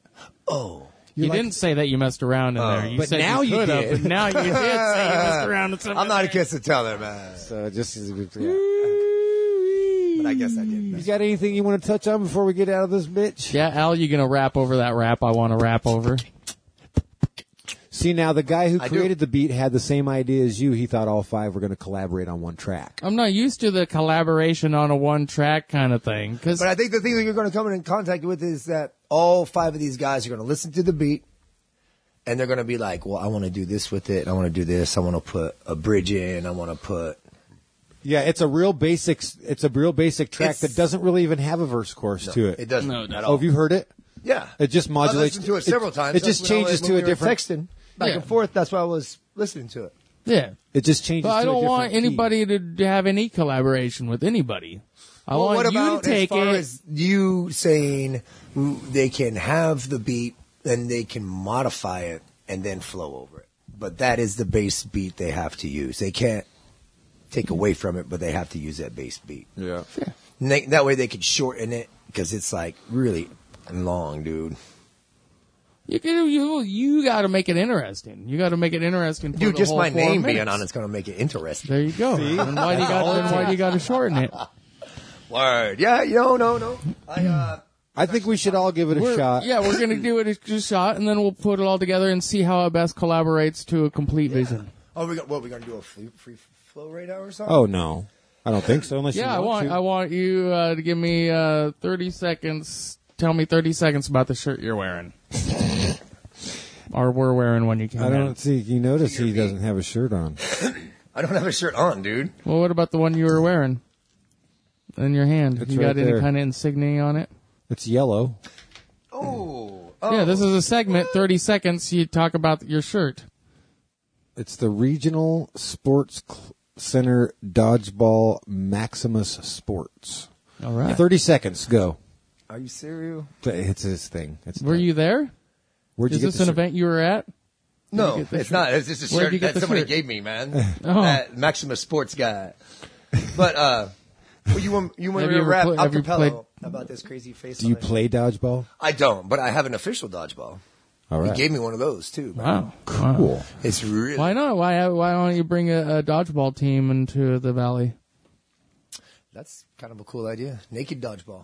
oh. You like- didn't say that you messed around in there. You But said now you you could have, did. but now you did say you messed around in something. I'm not a kiss to tell there, man. So just, yeah. But I guess I did. You got anything you want to touch on before we get out of this bitch? Yeah, Al, you gonna rap over that rap I want to rap over? See, now the guy who I created the beat had the same idea as you. He thought all five were going to collaborate on one track. I'm not used to the collaboration on a one track kind of thing. Cause But I think the thing that you're going to come in contact with is that all five of these guys are going to listen to the beat, and they're going to be like, well, I want to do this with it. I want to do this. I want to put a bridge in. I want to put... Yeah, it's a real basic. It's a real basic track It's- that doesn't really even have a verse chorus No, to it. It doesn't No, it at doesn't. all. Oh, have you heard it? Yeah. It just modulates. I listened to it several times. It That's just when I changes was- to when a we were different. texting back Yeah. and forth. That's why I was listening to it. yeah, It just changes. but I to don't a different want key. anybody to have any collaboration with anybody. I Well, want what you about to take as far it. as you saying they can have the beat and they can modify it and then flow over it? But that is the bass beat they have to use. They can't take away from it, but they have to use that bass beat. Yeah. And they, that way they can shorten it because it's like really long, dude. You can, you you got to make it interesting. You got to make it interesting. For Dude, the just whole my four name minutes. being on it's going to make it interesting. There you go. And why do you got? Then why do you got to shorten it? Word. Yeah, no, no, no. I, uh, I think we should all give it a We're- shot. Yeah, we're gonna do it as a shot, and then we'll put it all together and see how it best collaborates to a complete vision. oh, we got, what, we going to do a free, free flow right now or something? Oh no, I don't think so. Unless Yeah, I you want want, I want you uh, to give me uh, thirty seconds. Tell me thirty seconds about the shirt you're wearing, or we're wearing when you came I in. don't see. You notice he doesn't have a shirt on. I don't have a shirt on, dude. Well, what about the one you were wearing in your hand? It's you right got any there. kind of insignia on it? It's yellow. Oh. oh. Yeah, this is a segment. Thirty seconds. You talk about your shirt. It's the Regional Sports Cl- Center Dodgeball Maximus Sports. All right. Thirty seconds. Go. Are you serious? It's his thing. It's Were you there? Where'd Is you get this the an shirt? event you were at? No, get the it's shirt? not. It's just a Where'd shirt you get that the somebody shirt? gave me, man. Oh. That Maximus Sports guy. But uh, well, you want you want Have me you to ever rap play- have you acapella played- about this crazy face? Do you on it? play dodgeball? I don't, but I have an official dodgeball. All He right. gave me one of those too. Man. Wow. Cool. Wow. It's really Why not? Why why don't you bring a, a dodgeball team into the valley? that's kind of a cool idea. Naked dodgeball.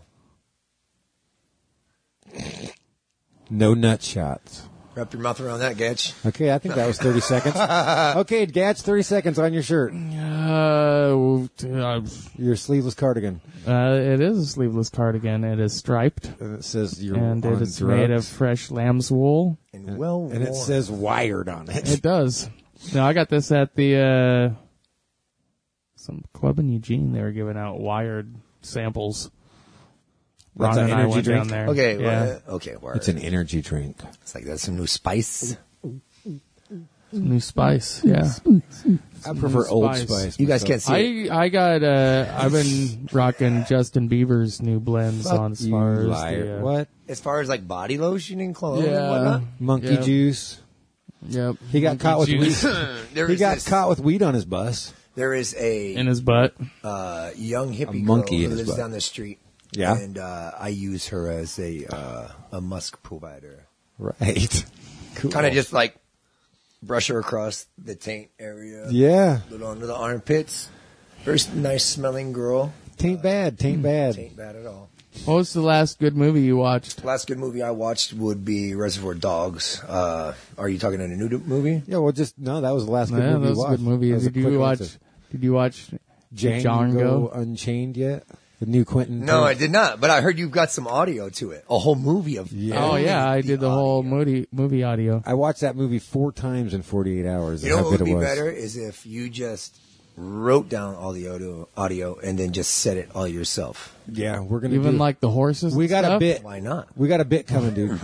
No nut shots. Wrap your mouth around that, Gatch. Okay, I think that was thirty seconds. Okay, Gats, thirty seconds on your shirt. Uh, uh, Your sleeveless cardigan. uh, it is a sleeveless cardigan. It is striped, And it says you're and on it is drugs. made of fresh lamb's wool. And well, And it worn. says wired on it. It does. Now I got this at the uh, some club in Eugene. They were giving out wired samples. That's Ron an and I energy went drink? down there. Okay, yeah. well, uh, okay, word. It's an energy drink. It's like that's some new spice. New spice. Yeah. I prefer Old Spice. Spice. You guys myself. can't see it. I I got uh I've been rocking Justin Bieber's new blends Fuck on as you, far as liar. the, uh, What? As far as like body lotion and cologne and Yeah. whatnot. Monkey Yep. juice. Yep. He got caught with weed. juice There He is got this- caught with weed on his bus. There is a in his butt. uh, young hippie A monkey girl in who his lives butt. down the street. Yeah. And uh, I use her as a uh, a musk provider. Right. Cool. Kind of just like brush her across the taint area. Yeah. A little under the armpits. Very s- nice smelling girl. Tain't bad. Tain't bad. Ain't bad at all. What was the last good movie you watched? Last good movie I watched would be Reservoir Dogs. Uh, are you talking a new do- movie? Yeah, well, just, no, that was the last good Yeah, movie that we was a watched. good movie. That was a Did quick you watch? answer. Did you watch Django, Django? Unchained yet? The new Quentin. No, I did not. But I heard you've got some audio to it. A whole movie of. Yeah. Oh yeah, I the did the whole audio. movie movie audio. I watched that movie four times in forty-eight hours. You know how what good would it be was. better is if you just wrote down all the audio, audio and then just said it all yourself. Yeah, we're gonna Even do. like the horses. we and got a stuff? bit. Why not? We got a bit coming, dude.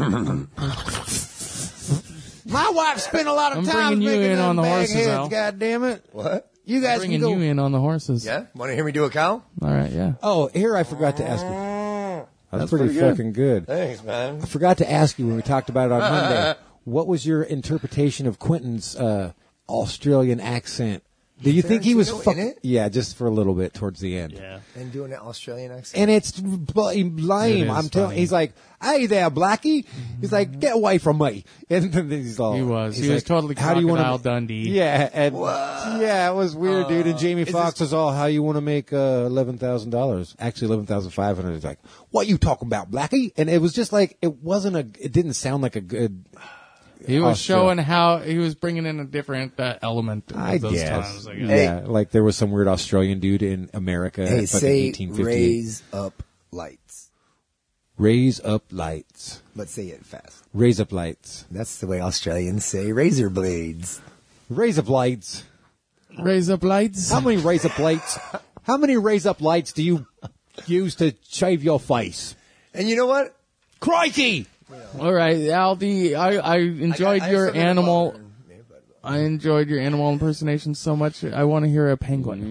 My wife spent a lot of I'm time bringing you making in them on the bag horses, heads, Al. God damn it! What? You guys Bringing can go. you in on the horses. Yeah? Want to hear me do a cow? All right. Yeah. Oh, here I forgot to ask you. That's, That's pretty, pretty good. fucking good. Thanks, man. I forgot to ask you when we talked about it on Monday. What was your interpretation of Quentin's uh, Australian accent Do you think he was Tarantino in fucking? it? Yeah, just for a little bit towards the end. Yeah. And doing an Australian accent. And it's bloody lame. It is I'm telling. funny. He's like, "Hey there, Blackie." He's like, "Get away from me!" And then he's all, He was. he's He was like, totally "How do you want Crocodile to?" Dundee. Yeah, and yeah, it was weird, dude. And Jamie is Foxx this- was all, "How you want to make uh, eleven thousand dollars?" Actually, eleven thousand five hundred. He's like, "What you talking about, Blackie?" And it was just like it wasn't a. It didn't sound like a good. He was Australia. showing how he was bringing in a different uh, element. I at those guess. times, I guess. Hey. Yeah, like there was some weird Australian dude in America. Hey, in fucking say eighteen fifty-eight. raise up lights. Raise up lights. But say it fast. Raise up lights. That's the way Australians say razor blades. Raise up lights. Raise up lights. How many raise up lights? How many raise up lights do you use to shave your face? And you know what? Crikey! All right, Aldi. I, I enjoyed I have your something animal. about- I enjoyed your animal impersonation so much. I want to hear a penguin.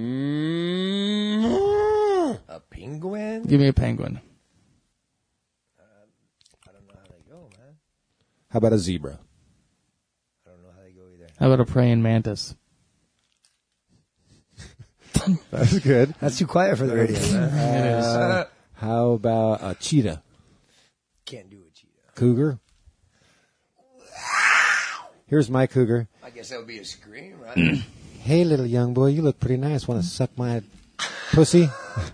A penguin? Give me a penguin. I don't know how they go, man. How about a zebra? I don't know how they go either. How about a praying mantis? That's good. That's too quiet for the radio, man. It is. Uh, how about a cheetah? Can't do a cheetah. Cougar? Here's my cougar. I guess that would be a scream, right? Hey, little young boy, you look pretty nice. Want to suck my pussy?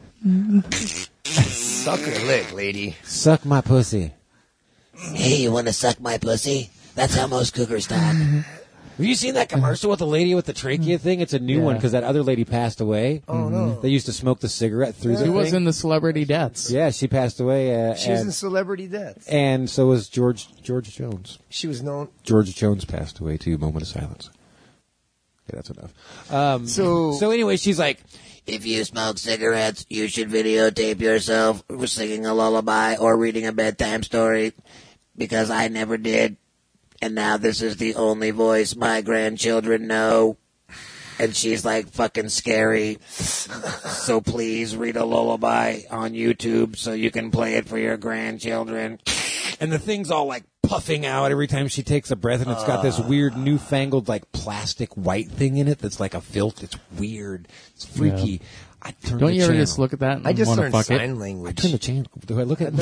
Suck her lick, lady. Suck my pussy. Hey, you want to suck my pussy? That's how most cougars talk. Have you seen that commercial with the lady with the trachea thing? It's a new Yeah. one because that other lady passed away. Oh, no. They used to smoke the cigarette through the He was thing. in the Celebrity Deaths. Yeah, she passed away. Uh, She was and, in Celebrity Death. and so was George George Jones. She was known. George Jones passed away too. Moment of silence. Okay, that's enough. Um, So- so anyway, she's like, If you smoke cigarettes, you should videotape yourself singing a lullaby or reading a bedtime story, because I never did. And now this is the only voice my grandchildren know. And she's like fucking scary. So please read a lullaby on YouTube so you can play it for your grandchildren. and the thing's all like puffing out every time she takes a breath, and it's got this weird newfangled like plastic white thing in it that's like a filter. It's weird. It's freaky. I turn Don't the you ever channel. just look at that and I just want to learned fuck sign it? I language. turn the channel. Do I look at?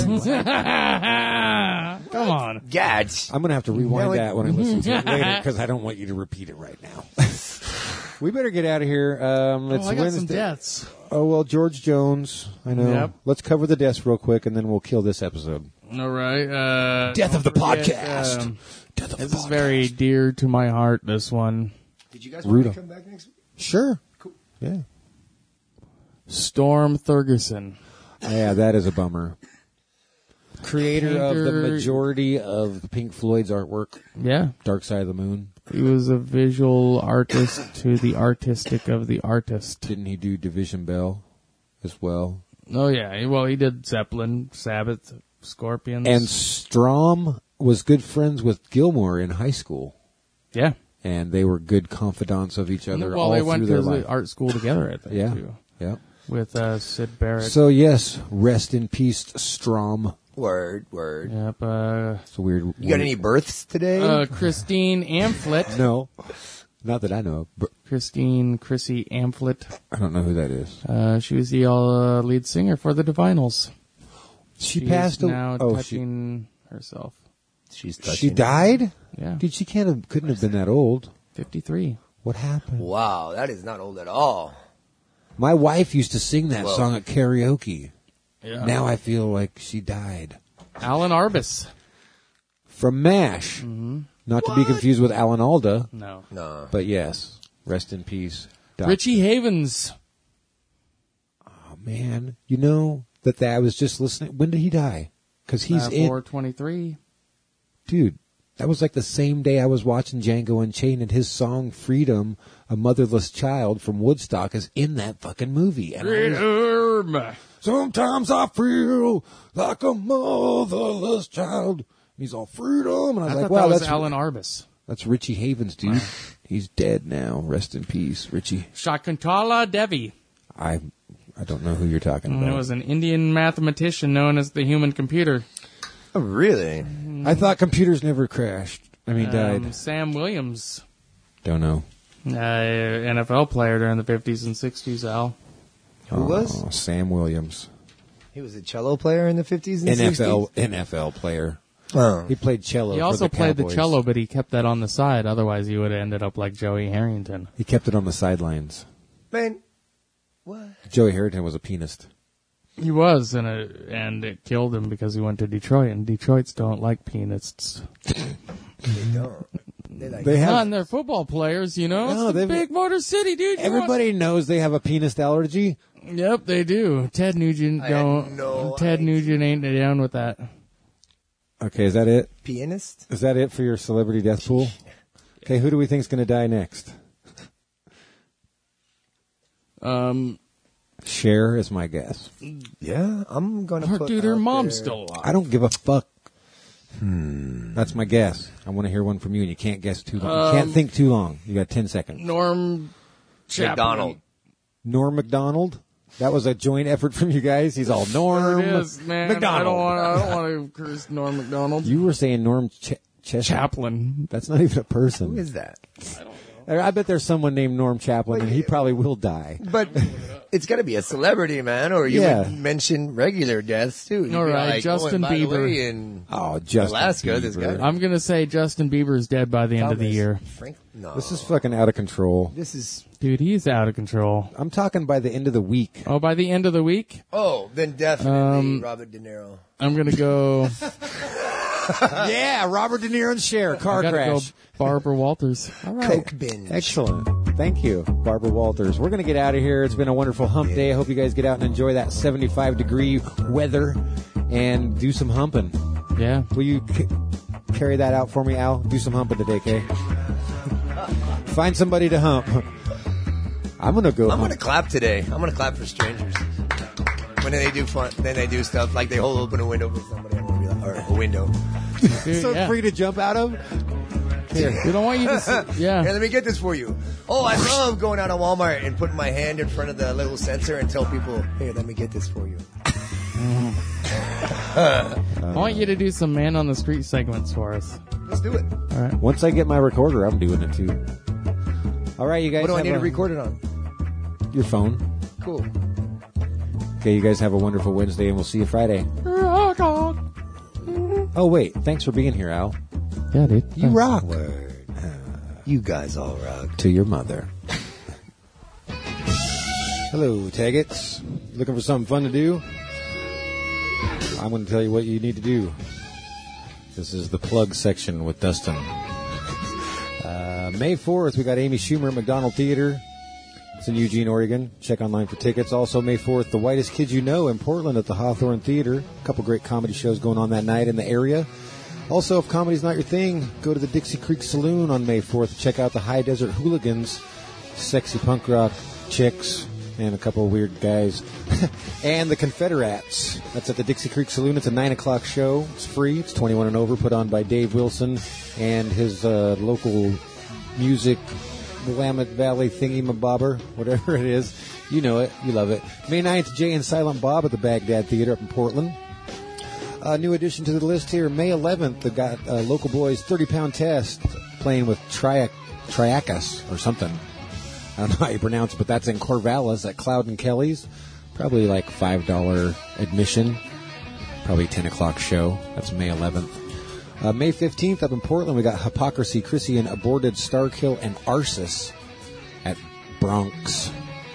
Come on. Gads. I'm gonna have to rewind No, it- that when I listen to it later because I don't want you to repeat it right now. We better get out of here. Um, it's Oh, I got Wednesday. some deaths. Oh well, George Jones. I know. Yep. Let's cover the deaths real quick, and then we'll kill this episode. All right. Uh, Death of the don't forget, podcast. um, Death of this the is very dear to my heart, this one. Did you guys want Rudolph. to come back next week? Sure. Cool. Yeah. Storm Thurgerson. Yeah, that is a bummer. Creator of the Painter- majority of Pink Floyd's artwork, Yeah. Dark Side of the Moon. He was a visual artist to the artistic of the artist. Didn't he do Division Bell as well? Oh, yeah. Well, he did Zeppelin, Sabbath, Scorpions. And Strom was good friends with Gilmore in high school, yeah. and they were good confidants of each other Well, all they through went their to life. the art school together, I think, Yeah. too. Yeah. With uh, Sid Barrett. So yes, rest in peace, Strom. Word, word. Yep. Uh, It's a weird. You got any births today? uh, Christine Amphlett. No, not that I know of. But Christine Chrissy Amphlett. I don't know who that is. Uh, she was the uh, lead singer for the Divinals. She, She passed is away. now Oh, she, touching herself. She's she died. Yeah. Dude, she can't have, couldn't have been that old. fifty-three. What happened? Wow, that is not old at all. My wife used to sing that Whoa. song at karaoke. Yeah. Now I feel like she died. Alan Arbus. From MASH. Mm-hmm. Not to be confused with Alan Alda, No. No. but yes. Rest in peace. Doc. Richie Havens. Oh, man. You know that, that I was just listening. When did he die? Because he's uh, in. four twenty-three. Dude, that was like the same day I was watching Django Unchained, and his song Freedom, A Motherless Child from Woodstock, is in that fucking movie. And I was, Freedom. sometimes I feel like a motherless child. And he's all freedom. And I was I like, thought wow, that was that's, Alan Arbus. that's Richie Havens, dude. He's dead now. Rest in peace, Richie. Shakuntala Devi. I I don't know who you're talking It about. was an Indian mathematician known as the human computer. Oh, really? I thought computers never crashed. I mean, Um, died. Sam Williams. Don't know. Uh, N F L player during the fifties and sixties, Al. Who was? Oh, Sam Williams. He was a cello player in the fifties and N F L sixties? N F L player. Oh. He played cello He for also the played the Cowboys. cello, but he kept that on the side. Otherwise, he would have ended up like Joey Harrington. He kept it on the sidelines. Man, what? Joey Harrington was a pianist. He was, and it, and it killed him because he went to Detroit, and Detroits don't like pianists. They don't. They like They have Not in their football players, you know? No, it's the they've- big motor city, dude. You everybody knows they have a pianist allergy. want- Yep, they do. Ted Nugent I had don't. no Ted idea. Nugent ain't down with that. Okay, is that it? pianist? Is that it for your celebrity death pool? Okay, who do we think is going to die next? Um, Cher is my guess. Yeah, I'm gonna her, put dude, her out mom's there- still alive. I don't give a fuck. Hmm. That's my guess. I want to hear one from you, and you can't guess too long. Um, you can't think too long. You got ten seconds. Norm Chaplin. McDonald. Norm Macdonald. That was a joint effort from you guys. He's all Norm There it is, man. Macdonald. I don't want. I don't want to curse Norm Macdonald. You were saying Norm Ch- Cheshire. Chaplin. That's not even a person. Who is that? I bet there's someone named Norm Chaplin, Well, and he yeah. probably will die. But it's got to be a celebrity, man, or you Yeah. would mention regular deaths too. You'd All be right, like, Justin oh, and by the Bieber. way, in Oh, Justin Alaska, Bieber. this guy. I'm gonna say Justin Bieber's dead by the end of the Thomas year. Frank, no, This is fucking out of control. this is. Dude, he's out of control. I'm talking by the end of the week. Oh, by the end of the week, Oh, then definitely Um, Robert De Niro. I'm gonna go. Yeah, Robert De Niro and Cher, I car gotta crash. go Barbara Walters. All right. Coke binge. Excellent. Thank you, Barbara Walters. We're going to get out of here. It's been a wonderful hump day. I hope you guys get out and enjoy that seventy-five degree weather and do some humping. Yeah. Will you c- carry that out for me, Al? Do some humping today, Kay. Find somebody to hump. I'm going to go I'm hump. gonna clap today. I'm gonna clap for strangers when they do fun. Then they do stuff like they hold open a window for somebody. I'm gonna be like, or a window. Dude, so yeah. free to jump out of? Here. We don't want you to. See, Here, yeah. let me get this for you. Oh, I love going out of Walmart and putting my hand in front of the little sensor and tell people, "Here, let me get this for you." I want you to do some man on the street segments for us. Let's do it. All right. Once I get my recorder, I'm doing it too. All right, you guys What do I have need a- to record it on? your phone. Cool. Okay, you guys have a wonderful Wednesday, and we'll see you Friday. Rock on. Oh, wait. Thanks for being here, Al. Yeah, dude. You rock. Word. You guys all rock. To your mother. Hello, Taggets. Looking for something fun to do? I'm going to tell you what you need to do. This is the plug section with Dustin. Uh, May fourth, we got Amy Schumer at McDonald Theater. It's in Eugene, Oregon. Check online for tickets. Also, May fourth, The Whitest Kids You Know in Portland at the Hawthorne Theater. A couple great comedy shows going on that night in the area. Also, if comedy's not your thing, go to the Dixie Creek Saloon on May fourth. Check out the High Desert Hooligans, sexy punk rock chicks, and a couple of weird guys. And the Confederates. That's at the Dixie Creek Saloon. It's a nine o'clock show. It's free. It's twenty-one and over, put on by Dave Wilson and his uh, local music Willamette Valley thingy-mabobber, whatever it is. You know it. You love it. May ninth, Jay and Silent Bob at the Baghdad Theater up in Portland. A new addition to the list here, May eleventh, they've got uh, Local Boys thirty-pound test playing with Triac- Triacus or something. I don't know how you pronounce it, but that's in Corvallis at Cloud and Kelly's. Probably like five dollars admission. Probably ten o'clock show. That's May eleventh. Uh, May fifteenth, up in Portland, we got Hypocrisy, Chrissy, and Aborted, Starkill, and Arsis at Bronx.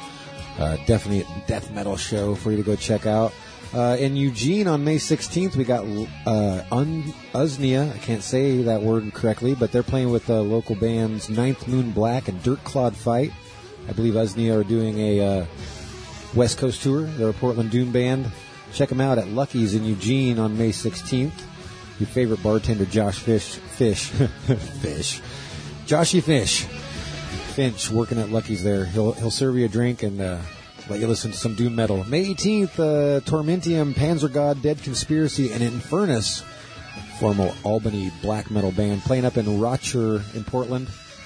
Uh, definitely a death metal show for you to go check out. Uh, in Eugene on May sixteenth, we got uh, Un- Uznia. I can't say that word correctly, but they're playing with uh, local bands Ninth Moon Black and Dirt Clod Fight. I believe Uznia are doing a uh, West Coast tour. They're a Portland Doom band. Check them out at Lucky's in Eugene on May sixteenth. Your favorite bartender, Josh Fish, Fish, Fish, Joshy Fish, Finch, working at Lucky's there. He'll he'll serve you a drink and uh, let you listen to some doom metal. May eighteenth, uh, Tormentium, Panzer God, Dead Conspiracy, and Infernus, former Albany black metal band, playing up in Rochester in Portland.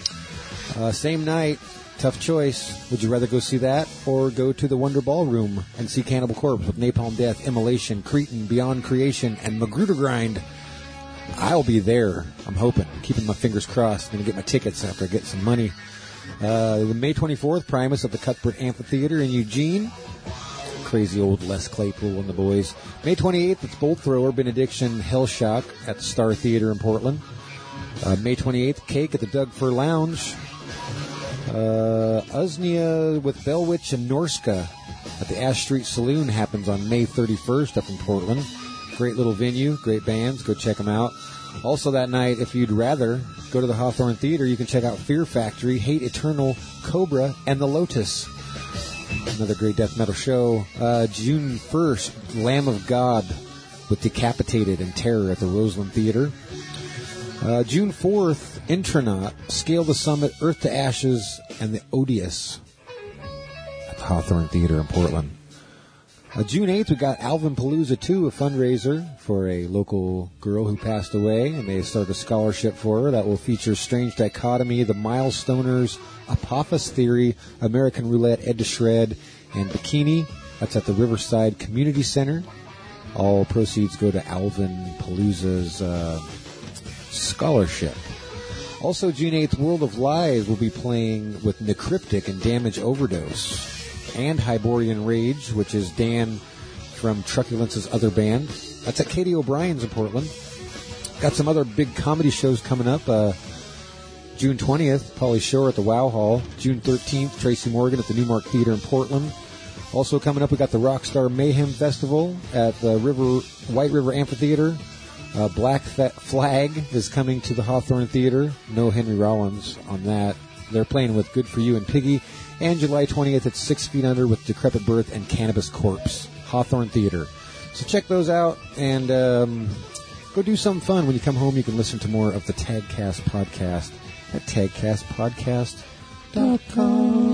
Uh, same night, tough choice. Would you rather go see that or go to the Wonder Ballroom and see Cannibal Corpse with Napalm Death, Immolation, Cretin, Beyond Creation, and Magruder Grind? I'll be there. I'm hoping. Keeping my fingers crossed. Going to get my tickets after I get some money. Uh, the May twenty-fourth, Primus at the Cuthbert Amphitheater in Eugene. Crazy old Les Claypool and the boys. May twenty-eighth, it's Bolt Thrower, Benediction, Hellshock at the Star Theater in Portland. Uh, May twenty-eighth, Cake at the Doug Fir Lounge. Uh, Usnia with Bellwitch and Norska at the Ash Street Saloon happens on May thirty-first up in Portland. Great little venue, great bands. Go check them out. Also that night, if you'd rather go to the Hawthorne Theater, you can check out Fear Factory, Hate Eternal, Cobra, and The Lotus. Another great death metal show. Uh, June first, Lamb of God with Decapitated and Terror at the Roseland Theater. Uh, June fourth, Intronaut, Scale the Summit, Earth to Ashes, and The Odious at the Hawthorne Theater in Portland. Uh, June eighth, we got Alvin Palooza two, a fundraiser for a local girl who passed away, and they started a scholarship for her that will feature Strange Dichotomy, The Milestoners, Apophis Theory, American Roulette, Ed to Shred, and Bikini. That's at the Riverside Community Center. All proceeds go to Alvin Palooza's uh, scholarship. Also, June eighth, World of Lies will be playing with Necryptic and Damage Overdose. And Hyborian Rage, which is Dan from Truculence's other band. That's at Katie O'Brien's in Portland. Got some other big comedy shows coming up. Uh, June twentieth, Pauly Shore at the Wow Hall. June thirteenth, Tracy Morgan at the Newmark Theater in Portland. Also coming up, we got the Rockstar Mayhem Festival at the River White River Amphitheater. Uh, Black Flag is coming to the Hawthorne Theater. No Henry Rollins on that. They're playing with Good For You and Piggy. And July twentieth, it's Six Feet Under with Decrepit Birth and Cannabis Corpse. Hawthorne Theater. So check those out and um, go do something fun. When you come home, you can listen to more of the Tagcast podcast at tagcast podcast dot com.